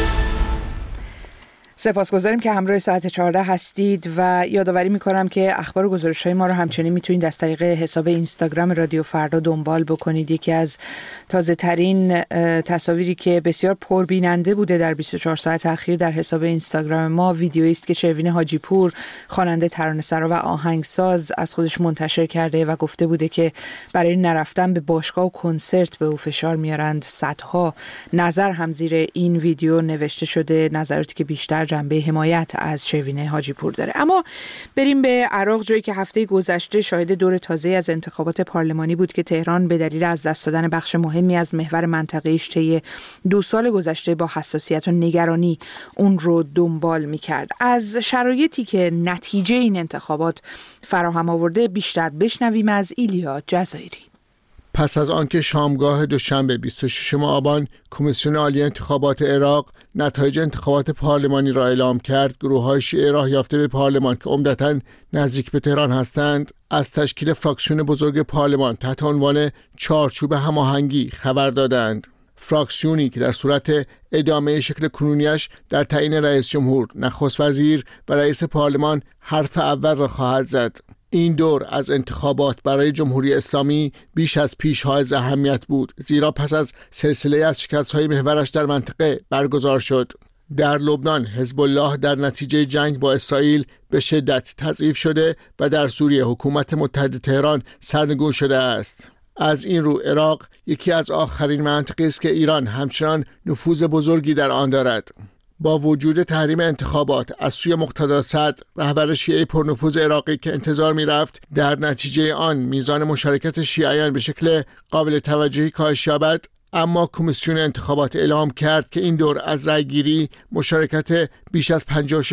سپاسگزاریم که همراه ساعت 14 هستید و یادآوری میکنم که اخبار و گزارش‌های ما رو همچنین میتونید از طریق حساب اینستاگرام رادیو فردا دنبال بکنید. یکی از تازه ترین تصاویری که بسیار پربیننده بوده در 24 ساعت اخیر در حساب اینستاگرام ما ویدیویی است که شروین حاجی پور خواننده ترانه‌سرا و آهنگساز از خودش منتشر کرده و گفته بوده که برای نرفتن به باشگاه و کنسرت به او فشار میارند. صدها نظر هم زیر این ویدیو نوشته شده، نظراتی که بیشتر جنبه حمایت از شروین حاجی پور داره. اما بریم به عراق، جایی که هفته گذشته شاهد دور تازه از انتخابات پارلمانی بود که تهران به دلیل از دست دادن بخش مهمی از محور منطقه‌ایش طی 2 سال گذشته با حساسیت و نگرانی اون رو دنبال می‌کرد. از شرایطی که نتیجه این انتخابات فراهم آورده بیشتر بشنویم از ایلیا جزایری. پس از آنکه شامگاه دوشنبه 26 آبان کمیسیون عالی انتخابات عراق نتایج انتخابات پارلمانی را اعلام کرد، گروه‌های شیعه راه یافته به پارلمان که عمدتاً نزدیک به تهران هستند از تشکیل فراکسیون بزرگ پارلمان تحت عنوان چارچوب هماهنگی خبر دادند. فراکسیونی که در صورت ادامه شکل کنونیش در تعیین رئیس جمهور، نخست وزیر و رئیس پارلمان حرف اول را خواهد زد. این دور از انتخابات برای جمهوری اسلامی بیش از پیش حائز اهمیت بود، زیرا پس از سلسله از شکست‌های محورش در منطقه برگزار شد. در لبنان حزب الله در نتیجه جنگ با اسرائیل به شدت تضعیف شده و در سوریه حکومت متحد تهران سرنگون شده است. از این رو عراق یکی از آخرین مناطقی است که ایران همچنان نفوذ بزرگی در آن دارد. با وجود تحریم انتخابات از سوی مقتدا صدر، رهبر شیعه پرنفوذ عراقی که انتظار می‌رفت در نتیجه آن میزان مشارکت شیعیان به شکل قابل توجهی کاهش یابد، اما کمیسیون انتخابات اعلام کرد که این دور از رأیگیری مشارکت بیش از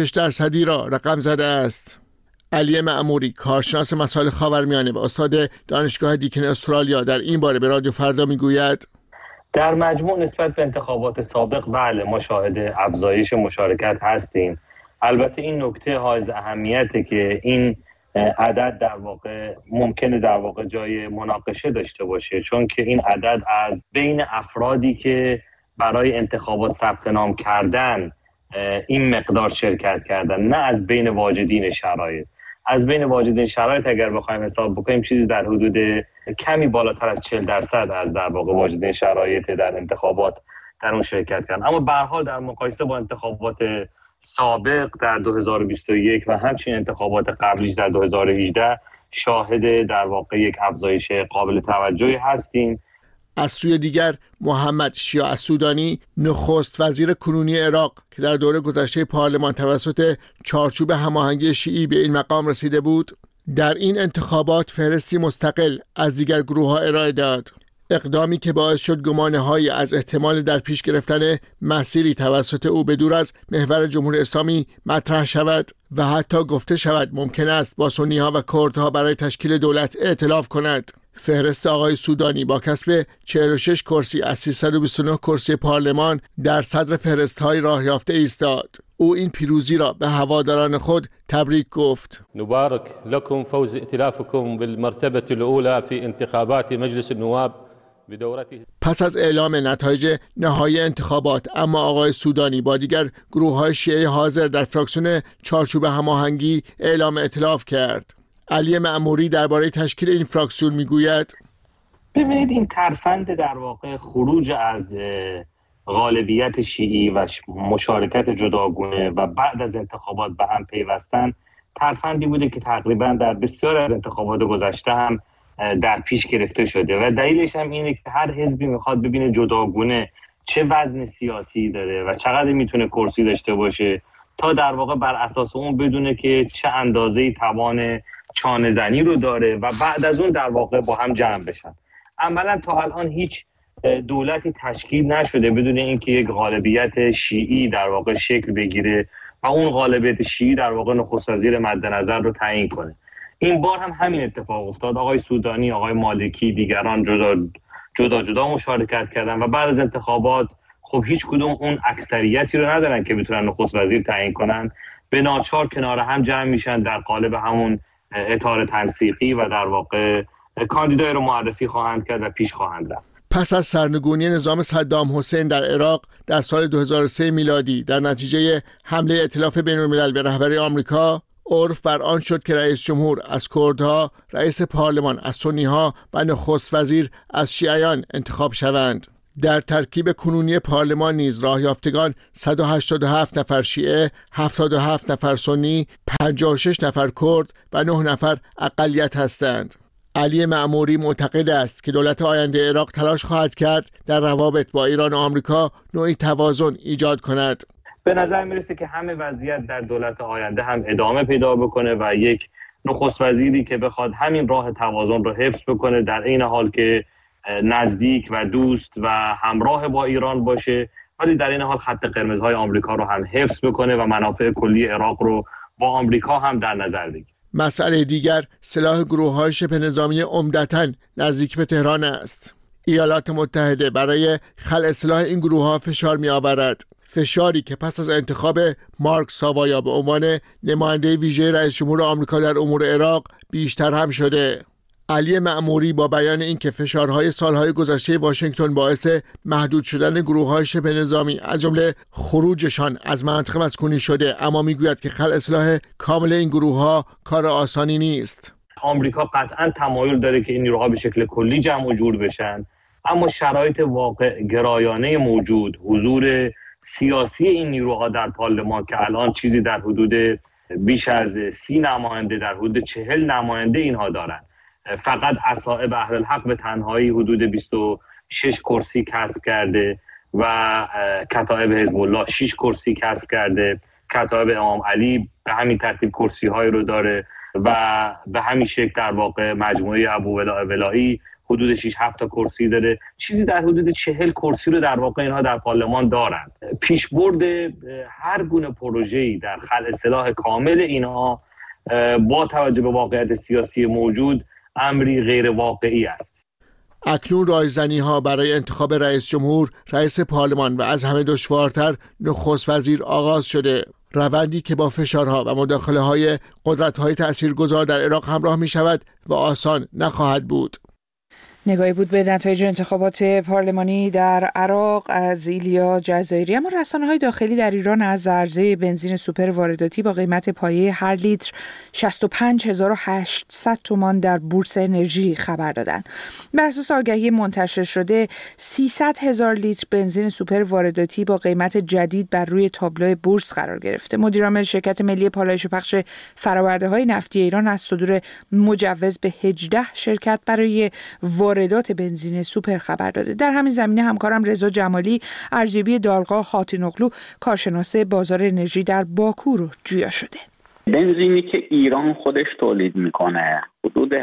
56% را رقم زده است. علی معموری، کارشناس مسائل خاورمیانه و استاد دانشگاه دیکن استرالیا، در این باره به رادیو فردا میگوید: در مجموع نسبت به انتخابات سابق بله ما شاهد افزایش مشارکت هستیم. البته این نکته حائز اهمیته که این عدد در واقع ممکنه در واقع جای مناقشه داشته باشه، چون که این عدد از بین افرادی که برای انتخابات ثبت نام کردن این مقدار شرکت کردن، نه از بین واجدین شرایط. از بین واجدین شرایط اگر بخوایم حساب بکنیم چیزی در حدود کمی بالاتر از 40% از در واقع واجدین شرایط در انتخابات در اون شرکت کردن. اما به هر حال در مقایسه با انتخابات سابق در 2021 و همچنین انتخابات قبلیش در 2018 شاهد در واقع یک افزایش قابل توجهی هستیم. از سوی دیگر محمد شیع السودانی، نخست وزیر کنونی عراق که در دوره گذشته پارلمان توسط چارچوب هماهنگی شیعی به این مقام رسیده بود، در این انتخابات فهرستی مستقل از دیگر گروه‌ها ارائه داد. اقدامی که باعث شد گمانه‌هایی از احتمال در پیش گرفتن مسیری توسط او به دور از محور جمهوری اسلامی مطرح شود و حتی گفته شود ممکن است با سنی‌ها و کردها برای تشکیل دولت ائتلاف کند. فهرست آقای سودانی با کسب 46 کرسی از 329 کرسی پارلمان در صدر فهرست‌های راه یافته ایستاد. او این پیروزی را به هواداران خود تبریک گفت. نبارک لكم فوز ائتلافكم بالمرتبه الاولى في انتخابات مجلس النواب بدورته. پس از اعلام نتایج نهایی انتخابات، اما آقای سودانی با دیگر گروه‌های شیعه حاضر در فراکسیون چارچوب هماهنگی اعلام ائتلاف کرد. علی معموری درباره تشکیل این فراکسیون میگوید: ببینید این ترفند در واقع خروج از غالبیت شیعی و مشارکت جداگونه و بعد از انتخابات به هم پیوستن ترفندی بوده که تقریبا در بسیار از انتخابات گذشته هم در پیش گرفته شده و دلیلش هم اینه که هر حزبی میخواد ببینه جداگونه چه وزن سیاسی داره و چقدر میتونه کرسی داشته باشه تا در واقع بر اساس اون بدونه که چه اندازه‌ای توان چانه زنی رو داره و بعد از اون در واقع با هم جمع بشن. عملا تا الان هیچ دولتی تشکیل نشده بدون اینکه یک غالبیت شیعی در واقع شکل بگیره و اون غالبیت شیعی در واقع نخست وزیر مد نظر رو تعیین کنه. این بار هم همین اتفاق افتاد. آقای سودانی، آقای مالکی، دیگران جدا مشارکت کردن و بعد از انتخابات خب هیچ کدوم اون اکثریتی رو ندارن که بتونن نخست وزیر تعیین کنن. به ناچار کنار هم جمع میشن در قالب همون اطار تنسیقی و در واقع کاندیدای رو معرفی خواهند کرد و پیش خواهند رفت. پس از سرنگونی نظام صدام حسین در عراق در سال 2003 میلادی در نتیجه حمله ائتلاف بین‌الملل به رهبری آمریکا، عرف بر آن شد که رئیس جمهور از کردها، رئیس پارلمان از سنی‌ها و نخست وزیر از شیعیان انتخاب شوند. در ترکیب کنونی پارلمان نیز راه یافتگان 187 نفر شیعه، 77 نفر سنی، 56 نفر کرد و 9 نفر اقلیت هستند. علی معموری معتقد است که دولت آینده عراق تلاش خواهد کرد در روابط با ایران و آمریکا نوعی توازن ایجاد کند. به نظر میرسه که همه وضعیت در دولت آینده هم ادامه پیدا بکنه و یک نخست وزیری که بخواد همین راه توازن رو حفظ بکنه در این حال که نزدیک و دوست و همراه با ایران باشه، ولی در این حال خط قرمزهای آمریکا رو هم حفظ بکنه و منافع کلی عراق رو با آمریکا هم در نظر بگیره. مسئله دیگر سلاح گروه‌های شبه نظامی عمدتاً نزدیک به تهران است. ایالات متحده برای خلع سلاح این گروه‌ها فشار می‌آورد. فشاری که پس از انتخاب مارک ساوایا به عنوان نماینده ویژه رئیس جمهور آمریکا در امور عراق بیشتر هم شده. علی مأموری با بیان اینکه فشارهای سالهای گذشته واشنگتن باعث محدود شدن گروه‌های شبه نظامی از جمله خروجشان از مناطق مسکونی شده، اما میگوید که خلع سلاح کامل این گروه‌ها کار آسانی نیست. آمریکا قطعاً تمایل داره که این نیروها به شکل کلی جمع و جور بشن، اما شرایط واقع گرایانه موجود، حضور سیاسی این نیروها در پارلمان که الان چیزی در حدود بیش از 30 نماینده در حدود 40 نماینده اینها دارن، فقط اصائب اهل الحق به تنهایی حدود 26 کرسی کسب کرده و کتایب حزب الله 6 کرسی کسب کرده، کتایب امام علی به همین ترتیب کرسی های رو داره و به همین شکل در واقع مجموعه ابو ولایی حدود 6-7 تا کرسی داره، چیزی در حدود 40 کرسی رو در واقع اینها در پارلمان دارند. پیشبرد هر گونه پروژه‌ای در خلع سلاح کامل اینها با توجه به واقعیت سیاسی موجود امری غیر واقعی است. اکنون رایزنی‌ها برای انتخاب رئیس جمهور، رئیس پارلمان و از همه دشوارتر نخست وزیر آغاز شده. روندی که با فشارها و مداخله‌های قدرت‌های تأثیرگذار در عراق همراه می‌شود و آسان نخواهد بود. نگاهی بود به نتایج انتخابات پارلمانی در عراق از ایلیا جزایری. اما رسانه‌های داخلی در ایران از عرضه بنزین سوپر وارداتی با قیمت پایه هر لیتر 65800 تومان در بورس انرژی خبر دادند. بر اساس آگهی منتشر شده 300,000 لیتر بنزین سوپر وارداتی با قیمت جدید بر روی تابلو بورس قرار گرفته. مدیرعامل شرکت ملی پالایش و پخش فرآورده‌های نفتی ایران از صدور مجوز به 18 شرکت برای واردات بنزین سوپر خبر داده. در همین زمینه همکارم رضا جمالی ارزیابی دالقا خاتونوغلو کارشناس بازار انرژی در باکو رو جویا شده. بنزینی که ایران خودش تولید میکنه حدود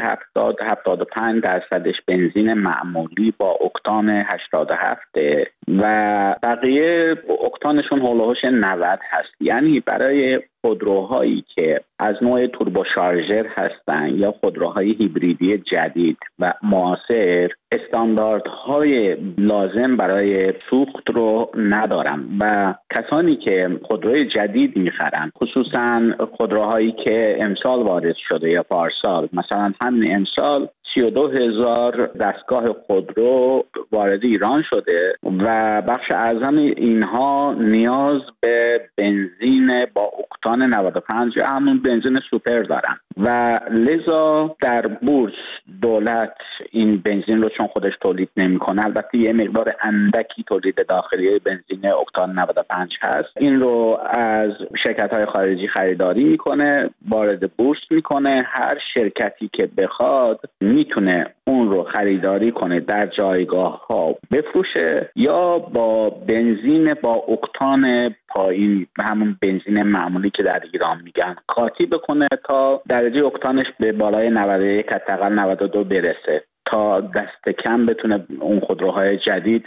70-75% بنزین معمولی با اکتان 87 و بقیه اکتانشون هولوش 90 هست. یعنی برای خودروهایی که از نوع توربوشارژر هستن یا خودروهای هیبریدی جدید و معاصر استانداردهای لازم برای سوخت رو ندارن و کسانی که خودروی جدید میخرن، خصوصا خودروهایی که امسال وارد شده یا پارسال، مثلا همین امسال 32,000 دستگاه خودرو وارد ایران شده و بخش اعظم اینها نیاز به بنزین با اکتان 95 یا همون بنزین سوپر دارن و لذا در بورس دولت این بنزین رو چون خودش تولید نمیکنه، البته یه مقدار اندکی تولید داخلی بنزین اکتان 95 هست، این رو از شرکت‌های خارجی خریداری میکنه، وارد بورس میکنه. هر شرکتی که بخواد میتونه اون رو خریداری کنه، در جایگاه ها بفروشه یا با بنزین با اکتان پایین، همون بنزین معمولی که در ایران میگن، قاطی بکنه تا درجه اکتانش به بالای 91 حداقل 92 برسه تا دست کم بتونه اون خودروهای جدید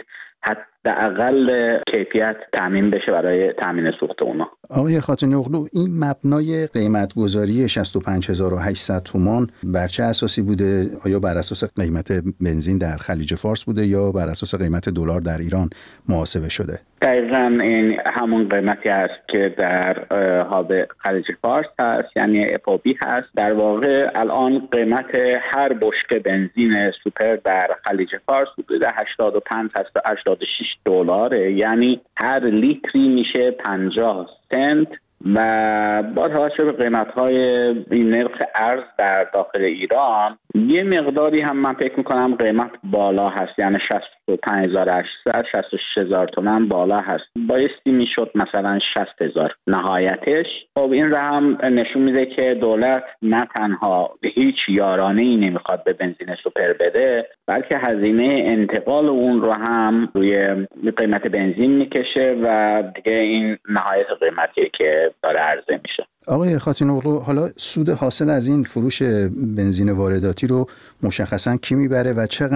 حداقل کیفیت تامین بشه برای تامین سوخت اونا. آقای خاتونوغلو، این مبنای قیمت گذاری 65800 تومان بر چه اساسی بوده؟ آیا بر اساس قیمت بنزین در خلیج فارس بوده یا بر اساس قیمت دلار در ایران محاسبه شده؟ دقیقاً این همون قیمتی است که در هاب خلیج فارس هست، یعنی FOB هست. در واقع الان قیمت هر بشکه بنزین سوپر در خلیج فارس حدود 85 تا 86 دلاره، یعنی هر لیتری میشه 50 سنت و با توجه به قیمت‌های این نرخ ارز در داخل ایران یه مقداری هم من فکر می‌کنم قیمت بالا هست، یعنی 65800 66000 تومان بالا هست. بایستی میشد مثلا 60000 نهایتش. خب این رو هم نشون میده که دولت نه تنها هیچ یارانه‌ای نمیخواد به بنزین سوپر بده، بلکه هزینه انتقال اون رو هم روی قیمت بنزین میکشه و دیگه این نهایت قیمتیه که داره عرضه میشه. آقای خاتونوغلو، حالا سود حاصل از این فروش بنزین وارداتی رو مشخصاً کی میبره و چقدر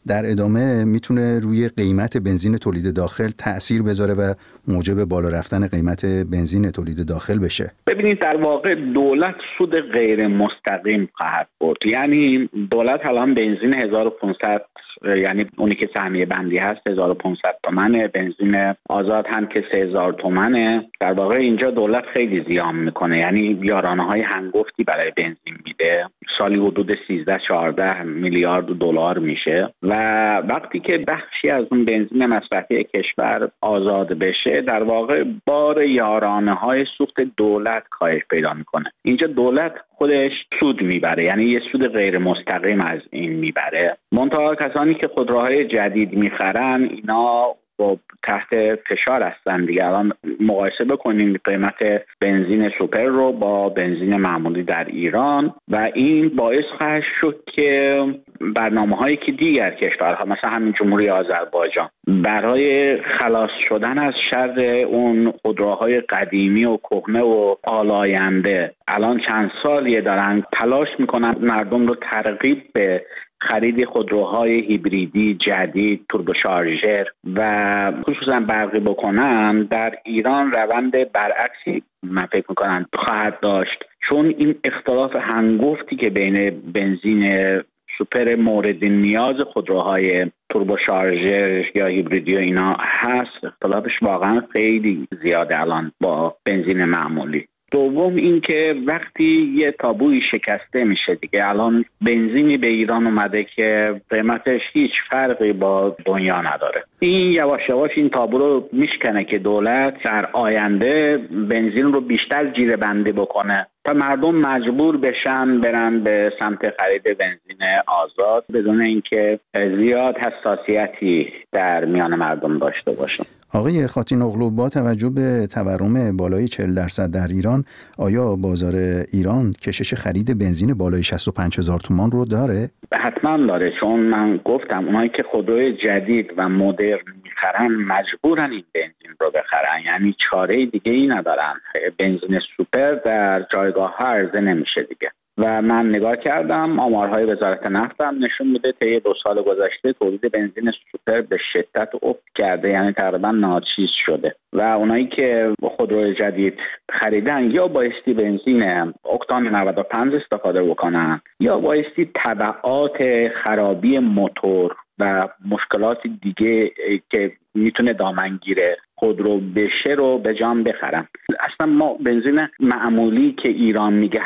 در ادامه میتونه روی قیمت بنزین تولید داخل تأثیر بذاره و موجب بالا رفتن قیمت بنزین تولید داخل بشه؟ ببینید در واقع دولت سود غیر مستقیم خواهد برد. یعنی دولت الان بنزین 1500 یعنی اونی که سهمیه بندی هست 1500 تومنه، بنزین آزاد هم که 3000 تومنه. در واقع اینجا دولت خیلی زیان میکنه، یعنی یارانه‌های هنگفتی برای بنزین میده. سالی حدود 13-14 میلیارد دلار میشه و وقتی که بخشی از اون بنزین مصرفی کشور آزاد بشه در واقع بار یارانه‌های سوخت دولت کاهش پیدا میکنه. اینجا دولت خودش سود میبره، یعنی یه سود غیر مستقیم از این میبره. منتها کسانی که خودروهای جدید میخرن اینا با تحت فشار هستن دیگه. الان مقایسه بکنیم قیمت بنزین سوپر رو با بنزین معمولی در ایران و این باعث خواهد شد که برنامه‌هایی که دیگر کشورها مثلا همین جمهوری آذربایجان برای خلاص شدن از شر اون خودروهای قدیمی و کهنه و آلاینده الان چند سالیه دارن تلاش میکنن مردم رو ترغیب به خرید خودروهای هیبریدی جدید، توربوشارژر و خصوصا برقی بکنن، در ایران روند برعکسی من فکر میکنم خواهد داشت، چون این اختلاف هنگفتی که بین بنزین سوپر مورد نیاز خودروهای توربوشارژر یا هیبریدی و اینا هست، اختلافش واقعا خیلی زیاده الان با بنزین معمولی. دوم این که وقتی یه تابوی شکسته میشه دیگه، الان بنزینی به ایران اومده که قیمتش هیچ فرقی با دنیا نداره. این یواش یواش این تابو رو میشکنه که دولت در آینده بنزین رو بیشتر جیره بندی بکنه تا مردم مجبور بشن برن به سمت خرید بنزین آزاد بدون اینکه زیاد حساسیتی در میان مردم داشته باشن. آقای خاتین اغلو، با توجه به تورم بالای 40% در ایران، آیا بازار ایران کشش خرید بنزین بالای 65,000 تومان رو داره؟ حتما داره، چون من گفتم اونایی که خودروی جدید و مدرن میخرن مجبورن این بنزین رو بخرن، یعنی چاره دیگه ای ندارن. بنزین سوپر در جایگاه ها عرضه نمیشه دیگه. و من نگاه کردم آمارهای وزارت نفت هم نشون میده طی 2 سال گذشته تولید بنزین سوپر به شدت افت کرده، یعنی تقریبا ناچیز شده و اونایی که خودروی جدید خریدن یا بایستی بنزین اکتان 95 استفاده بکنن یا بایستی تبعات خرابی موتور و مشکلات دیگه که میتونه دامنگیره خودرو بشه رو به جان بخرن. اصلا ما بنزین معمولی که ایران میگه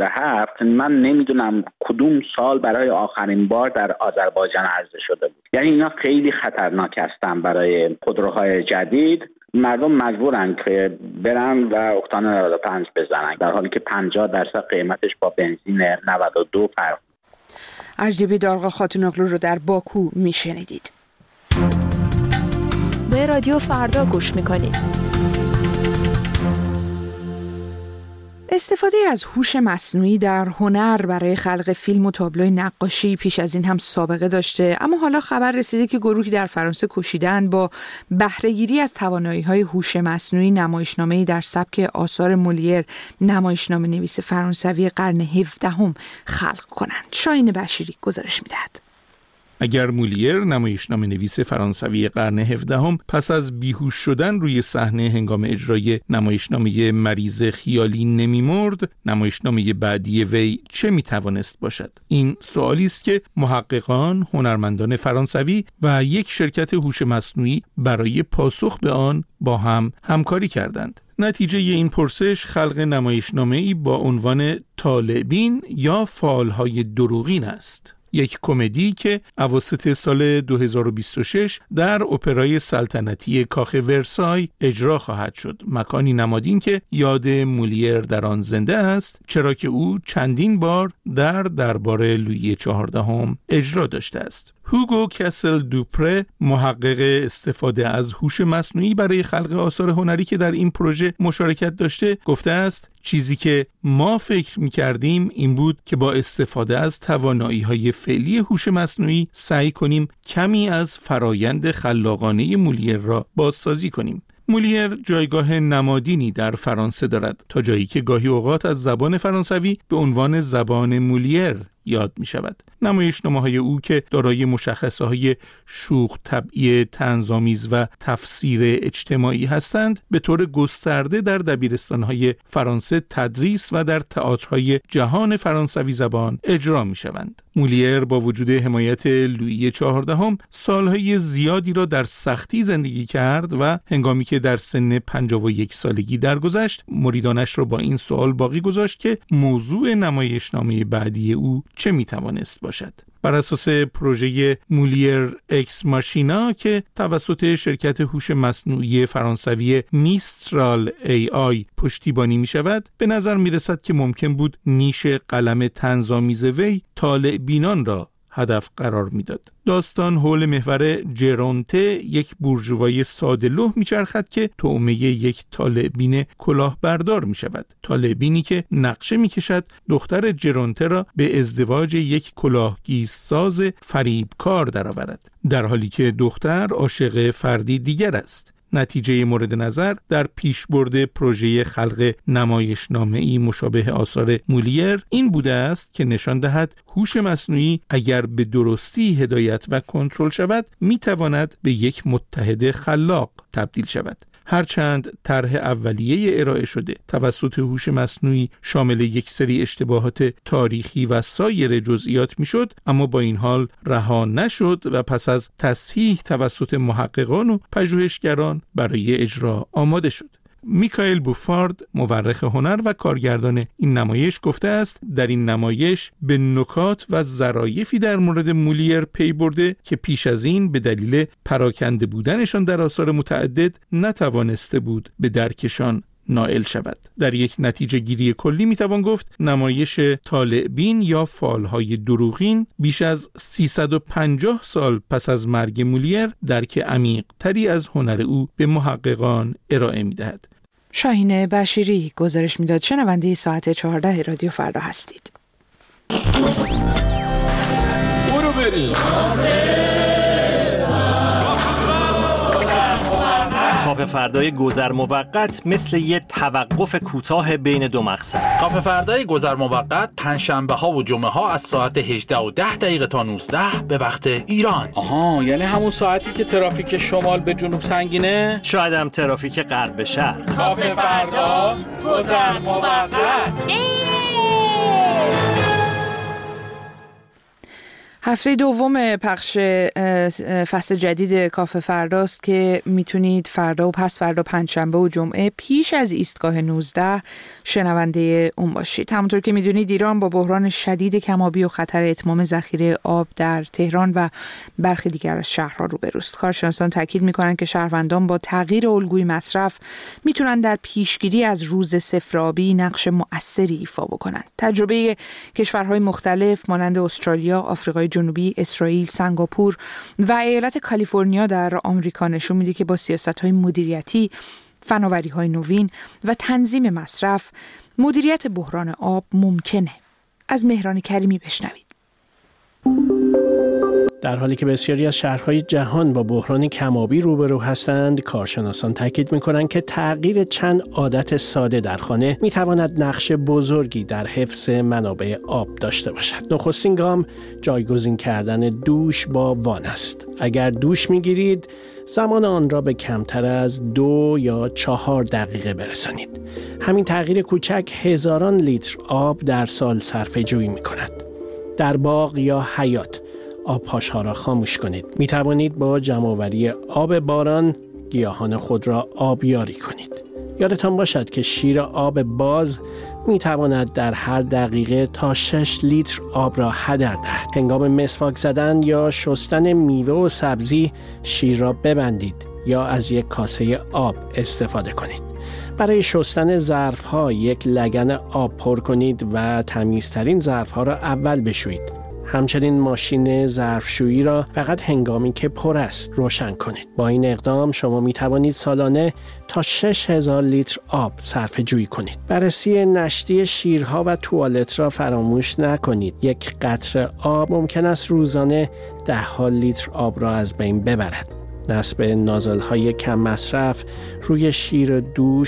87، من نمیدونم کدوم سال برای آخرین بار در آذربایجان عرضه شده بود. یعنی اینا خیلی خطرناک هستن برای خودروهای جدید. مردم مجبورن که برن و اکتان 95 بزنن در حالی که 50% قیمتش با بنزین 92 فرق. ارزیابی دارغا خاتون اغلو رو در باکو میشنیدید. به رادیو فردا گوش میکنید. استفاده از هوش مصنوعی در هنر برای خلق فیلم و تابلوی نقاشی پیش از این هم سابقه داشته، اما حالا خبر رسیده که گروهی در فرانسه کوشیدن با بهره‌گیری از توانایی‌های هوش مصنوعی نمایشنامه‌ای در سبک آثار مولیر، نمایشنامه نویس فرانسوی قرن 17 خلق کنند. شاهین بشیری گزارش می‌دهد. اگر مولیر، نمایشنامه نویس فرانسوی قرن 17 پس از بیهوش شدن روی صحنه هنگام اجرای نمایشنامه مریض خیالی نمی‌مرد، نمایشنامه بعدی وی چه می‌توانست باشد؟ این سوالی است که محققان، هنرمندان فرانسوی و یک شرکت هوش مصنوعی برای پاسخ به آن با هم همکاری کردند. نتیجه این پرسش خلق نمایشنامه‌ای با عنوان طالع‌بین یا فعال‌های دروغین است. یک کمدی که اواسط سال 2026 در اپرای سلطنتی کاخ ورسای اجرا خواهد شد. مکانی نمادین که یاد مولیر در آن زنده است، چرا که او چندین بار در دربار لویی 14 اجرا داشته است. هوگو کسل دوپره، محقق استفاده از هوش مصنوعی برای خلق آثار هنری که در این پروژه مشارکت داشته، گفته است چیزی که ما فکر می‌کردیم این بود که با استفاده از توانایی‌های فعلی هوش مصنوعی سعی کنیم کمی از فرایند خلاقانه مولیر را بازسازی کنیم. مولیر جایگاه نمادینی در فرانسه دارد، تا جایی که گاهی اوقات از زبان فرانسوی به عنوان زبان مولیر یاد می شود. نمایشنامه‌های او که دارای مشخصه‌های شوخ طبعی طنزآمیز و تفسیر اجتماعی هستند، به طور گسترده در دبیرستان‌های فرانسه تدریس و در تئاترهای جهان فرانسوی زبان اجرا می‌شوند. مولیر با وجود حمایت لویی 14 سالهای زیادی را در سختی زندگی کرد و هنگامی که در سن 51 سالگی درگذشت، مریدانش را با این سوال باقی گذاشت که موضوع نمایشنامه بعدی او چه می‌توانست باشد. بر اساس پروژه مولیر اکس ماشینا که توسط شرکت هوش مصنوعی فرانسوی میسترال AI پشتیبانی می شود، به نظر می رسد که ممکن بود نیش قلم طنزآمیز وی طالع بینان را هدف قرار میداد. داستان حول محور جرونته، یک بورژوای ساده‌لوح میچرخد که طعمه یک طالع‌بین کلاهبردار میشود. طالع‌بینی که نقشه میکشد دختر جرونته را به ازدواج یک کلاهگیرساز فریبکار درآورد، در حالی که دختر عاشق فردی دیگر است. نتیجه مورد نظر در پیشبرد پروژه خلق نمایشنامه‌ای مشابه آثار مولیر این بوده است که نشان دهد هوش مصنوعی اگر به درستی هدایت و کنترل شود میتواند به یک متحد خلاق تبدیل شود. هرچند طرح اولیه ارائه شده توسط هوش مصنوعی شامل یک سری اشتباهات تاریخی و سایر جزئیات میشد، اما با این حال رها نشد و پس از تصحیح توسط محققان و پژوهشگران برای اجرا آماده شد. میکائل بوفارد، مورخ هنر و کارگردان این نمایش، گفته است در این نمایش به نکات و ظرایفی در مورد مولیر پی برده که پیش از این به دلیل پراکنده بودنشان در آثار متعدد نتوانسته بود به درکشان نائل شود. در یک نتیجه گیری کلی میتوان گفت نمایش طالع‌بین یا فالهای دروغین بیش از 350 سال پس از مرگ مولیر درک عمیق تری از هنر او به محققان ارائه میدهد. شاهین بشیری گزارش میداد. شنونده ساعت 14 رادیو فردا هستید. برو بریم. کافه فردای گذر موقت مثل یه توقف کوتاه بین دو مقصد. کافه فردای گذر موقت پنجشنبه ها و جمعه ها از ساعت 18:10 تا 19 به وقت ایران. آها، یعنی همون ساعتی که ترافیک شمال به جنوب سنگینه؟ شاید هم ترافیک غرب به شرق. کافه فردا گذر موقت. هفته دوم پخش فصل جدید کافه فرداست که میتونید فردا و پس فردا پنجشنبه و جمعه پیش از ایستگاه 19 شنونده اون باشید. همونطور که میدونید ایران با بحران شدید کم‌آبی و خطر اتمام ذخیره آب در تهران و برخی دیگر از شهرها روبروست. کارشناسان تاکید میکنن که شهروندان با تغییر الگوی مصرف میتونن در پیشگیری از روز صفر آبی نقش مؤثری ایفا بکنن. تجربه کشورهای مختلف مانند استرالیا، آفریقای جنوبی، اسرائیل، سنگاپور و ایالت کالیفرنیا در آمریکا نشون میده که با سیاست‌های مدیریتی، فناوری‌های نوین و تنظیم مصرف، مدیریت بحران آب ممکنه. از مهران کریمی بشنوید. در حالی که بسیاری از شهرهای جهان با بحران کم‌آبی روبرو هستند، کارشناسان تاکید می‌کنند که تغییر چند عادت ساده در خانه می‌تواند نقش بزرگی در حفظ منابع آب داشته باشد. نخستین گام جایگزین کردن دوش با وان است. اگر دوش می‌گیرید، زمان آن را به کمتر از 2 یا 4 دقیقه برسانید. همین تغییر کوچک هزاران لیتر آب در سال صرفه‌جویی می‌کند. در باغ یا حیاط آبپاش‌ها را خاموش کنید. می توانید با جمع‌آوری آب باران گیاهان خود را آبیاری کنید. یادتان باشد که شیر آب باز می تواند در هر دقیقه تا 6 لیتر آب را هدر دهد. هنگام مسواک زدن یا شستن میوه و سبزی شیر را ببندید یا از یک کاسه آب استفاده کنید. برای شستن ظرف‌ها یک لگن آب پر کنید و تمیزترین ظرف‌ها را اول بشویید. همچنین ماشین ظرفشویی را فقط هنگامی که پر است روشن کنید. با این اقدام شما می توانید سالانه تا 6000 لیتر آب صرفه جویی کنید. بررسی نشتی شیرها و توالت را فراموش نکنید. یک قطره آب ممکن است روزانه 10 لیتر آب را از بین ببرد. نصب نازل‌های کم مصرف روی شیر دوش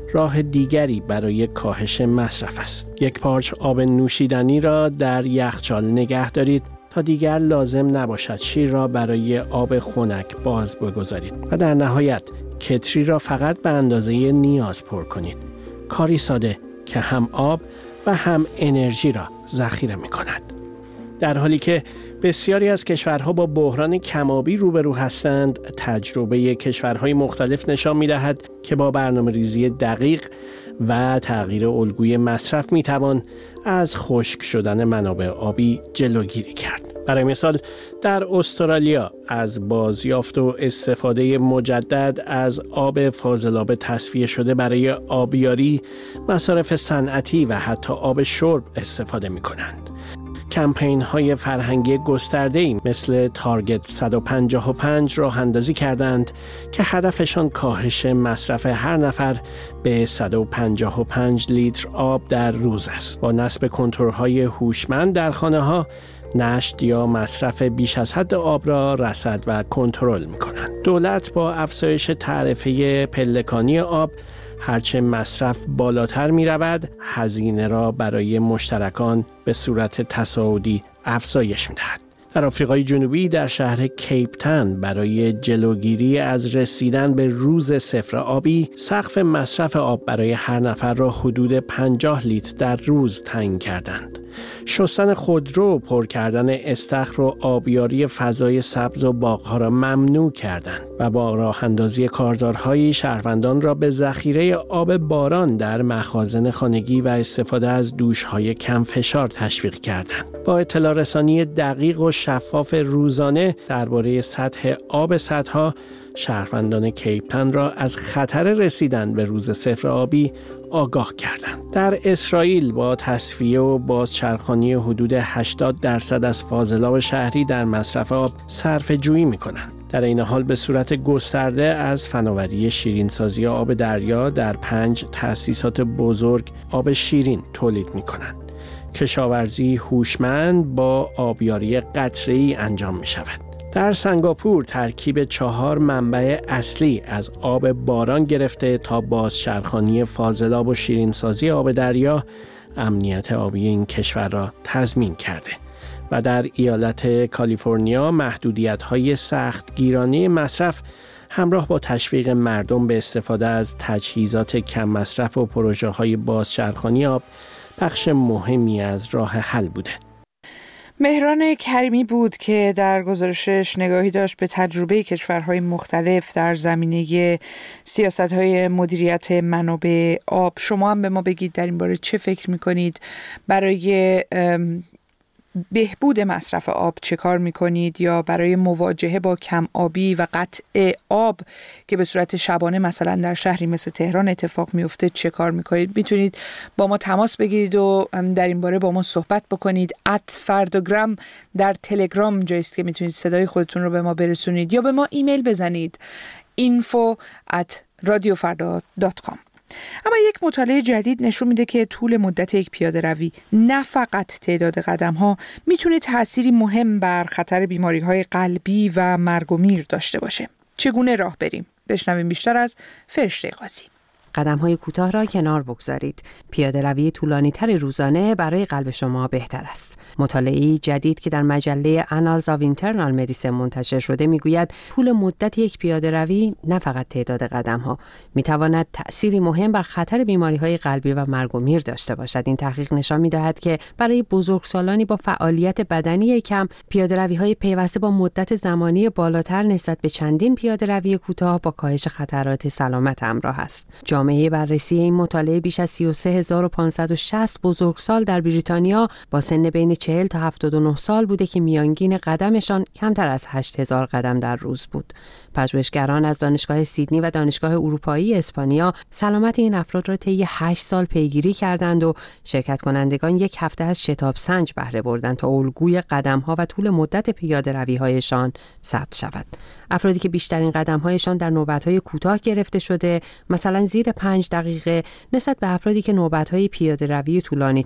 راه دیگری برای کاهش مصرف است. یک پارچ آب نوشیدنی را در یخچال نگه دارید تا دیگر لازم نباشد شیر را برای آب خنک باز بگذارید و در نهایت کتری را فقط به اندازه نیاز پر کنید. کاری ساده که هم آب و هم انرژی را ذخیره می کند. در حالی که بسیاری از کشورها با بحران کم‌آبی روبرو هستند، تجربه کشورهای مختلف نشان می‌دهد که با برنامه‌ریزی دقیق و تغییر الگوی مصرف می‌توان از خشک شدن منابع آبی جلوگیری کرد. برای مثال در استرالیا از بازیافت و استفاده مجدد از آب فاضلاب تصفیه شده برای آبیاری، مصارف صنعتی و حتی آب شرب استفاده می‌کنند. کمپین‌های فرهنگی گسترده‌ای مثل تارگت 155 راه اندازی کردند که هدفشان کاهش مصرف هر نفر به 155 لیتر آب در روز است. با نصب کنترل‌های هوشمند در خانه‌ها، نشت یا مصرف بیش از حد آب را رصد و کنترل می‌کنند. دولت با افزایش تعرفه پلکانی آب، هرچه مصرف بالاتر می رود، هزینه را برای مشترکان به صورت تصاعدی افزایش می دهد. در آفریقای جنوبی در شهر کیپ تاون برای جلوگیری از رسیدن به روز صفر آبی، سقف مصرف آب برای هر نفر را حدود 50 لیتر در روز تعیین کردند. شستن خودرو، پر کردن استخر و آبیاری فضای سبز و باغ‌ها را ممنوع کردند و با راه اندازی کارزارهای شهروندان را به ذخیره آب باران در مخازن خانگی و استفاده از دوش‌های کم فشار تشویق کردند. با اطلاع رسانی دقیق و شفاف روزانه درباره سطح آب سدها، شهروندان کیپ تاون را از خطر رسیدن به روز صفر آبی آگاه کردند. در اسرائیل با تصفیه و بازچرخانی حدود 80% از فاضلاب شهری در مصرف آب صرفه جویی می‌کنند. در این حال به صورت گسترده از فناوری شیرینسازی آب دریا در 5 تأسیسات بزرگ آب شیرین تولید می‌کنند. کشاورزی هوشمند با آبیاری قطره‌ای انجام می‌شود. در سنگاپور ترکیب 4 منبع اصلی از آب باران گرفته تا بازچرخانی فاضلاب و شیرینسازی آب دریا امنیت آبی این کشور را تضمین کرده و در ایالت کالیفرنیا محدودیت‌های سختگیرانه مصرف همراه با تشویق مردم به استفاده از تجهیزات کم مصرف و پروژه‌های بازچرخانی آب بخش مهمی از راه حل بوده. مهران کریمی بود که در گزارشش نگاهی داشت به تجربه کشورهای مختلف در زمینه سیاست‌های مدیریت منابع آب. شما هم به ما بگید در این باره چه فکر می‌کنید؟ برای بهبود مصرف آب چه کار میکنید یا برای مواجهه با کم آبی و قطع آب که به صورت شبانه مثلا در شهری مثل تهران اتفاق میفته چه کار میکنید؟ میتونید با ما تماس بگیرید و در این باره با ما صحبت بکنید. @فرداگرام در تلگرام جاییست که میتونید صدای خودتون رو به ما برسونید یا به ما ایمیل بزنید info@radiofarda.com. اما یک مطالعه جدید نشون میده که طول مدت یک پیاده روی نه فقط تعداد قدم ها میتونه تأثیری مهم بر خطر بیماری های قلبی و مرگ و میر داشته باشه. چگونه راه بریم؟ بشنویم بیشتر از فرشته قاضی. قدم‌های کوتاه را کنار بگذارید. پیاده‌روی طولانی‌تر روزانه برای قلب شما بهتر است. مطالعه‌ای جدید که در مجله Annals of Internal Medicine منتشر شده میگوید طول مدت یک پیاده‌روی نه فقط تعداد قدم‌ها میتواند تأثیری مهم بر خطر بیماری‌های قلبی و مرگ و میر داشته باشد. این تحقیق نشان می‌دهد که برای بزرگسالانی با فعالیت بدنی کم، پیاده‌روی‌های پیوسته با مدت زمانی بالاتر نسبت به چندین پیاده‌روی کوتاه با کاهش خطرات سلامت همراه است. جامعه بررسی این مطالعه بیش از 33560 بزرگسال در بریتانیا با سن بین 40 تا 79 سال بوده که میانگین قدمشان کمتر از 8000 قدم در روز بود. پژوهشگران از دانشگاه سیدنی و دانشگاه اروپایی اسپانیا سلامت این افراد را طی 8 سال پیگیری کردند و شرکت کنندگان یک هفته از شتاب سنج بهره بردند تا الگوی قدم‌ها و طول مدت پیاده‌روی‌هایشان ثبت شود. افرادی که بیشترین قدم‌هایشان در نوبت‌های کوتاه گرفته شده، مثلا زیر 5 دقیقه، نسبت به افرادی که نوبت‌های پیاده‌روی طولانی‌تر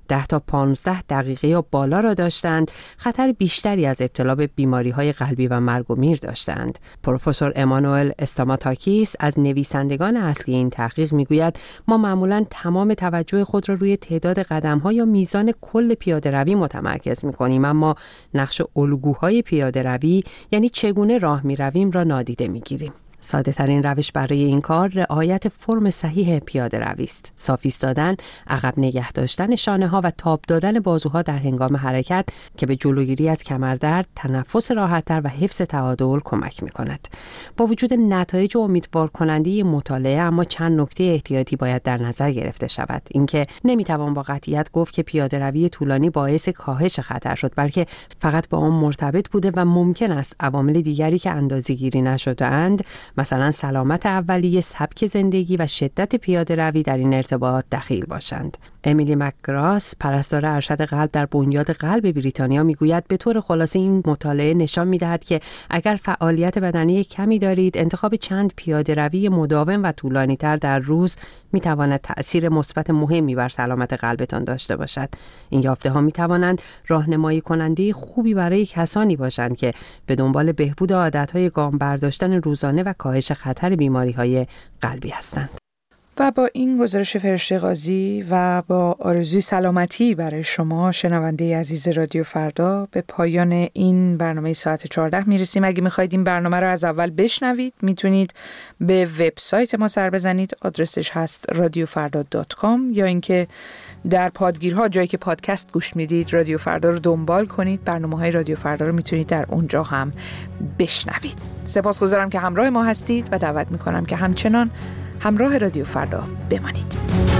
10 تا 15 دقیقه یا بالا را داشتند، خطر بیشتری از ابتلا به بیماری‌های قلبی و مرگ و میر داشتند. پروفسور امانوئل استاماتاکیس از نویسندگان اصلی این تحقیق میگوید ما معمولاً تمام توجه خود را روی تعداد قدم‌ها یا میزان کل پیاده‌روی متمرکز می‌کنیم، اما نقش الگوهای پیاده‌روی یعنی چگونه راه می‌رویم را نادیده می‌گیریم. ساده ترین روش برای این کار رعایت فرم صحیح پیاده روی است. صاف ایستادن، عقب نگه داشتن شانه ها و تاب دادن بازوها در هنگام حرکت که به جلوگیری از کمردرد، تنفس راحت‌تر و حفظ تعادل کمک می‌کند. با وجود نتایج امیدوار کننده مطالعه، اما چند نکته احتیاطی باید در نظر گرفته شود. اینکه نمی‌توان با قطعیت گفت که پیاده روی طولانی باعث کاهش خطر شد، بلکه فقط با آن مرتبط بوده و ممکن است عوامل دیگری که اندازه‌گیری نشده‌اند، مثلا سلامت اولیه، سبک زندگی و شدت پیاده روی در این ارتباط دخیل باشند. امیلی مکگراس، پرستار ارشد قلب در بنیاد قلب بریتانیا، میگوید به طور خلاصه این مطالعه نشان میدهد که اگر فعالیت بدنی کمی دارید، انتخاب چند پیاده روی مداوم و طولانی تر در روز میتواند تأثیر مثبت مهمی بر سلامت قلبتان داشته باشد. این یافته ها میتوانند راهنمایی کننده خوبی برای کسانی باشند که به دنبال بهبود عادتهای گام برداشتن روزانه و کاهش خطر بیماری‌های قلبی هستند. و با این گزارش فرشته قاضی و با آرزوی سلامتی برای شما شنونده عزیز رادیو فردا به پایان این برنامه ساعت 14 میرسیم. اگه میخواید این برنامه رو از اول بشنوید، میتونید به وبسایت ما سر بزنید. آدرسش هست radiofarda.com، یا اینکه در پادگیرها جایی که پادکست گوش میدید رادیو فردا رو دنبال کنید. برنامه‌های رادیو فردا رو میتونید در اونجا هم بشنوید. سپاسگزارم که همراه ما هستید و دعوت میکنم که همچنان همراه رادیو فردا بمانید.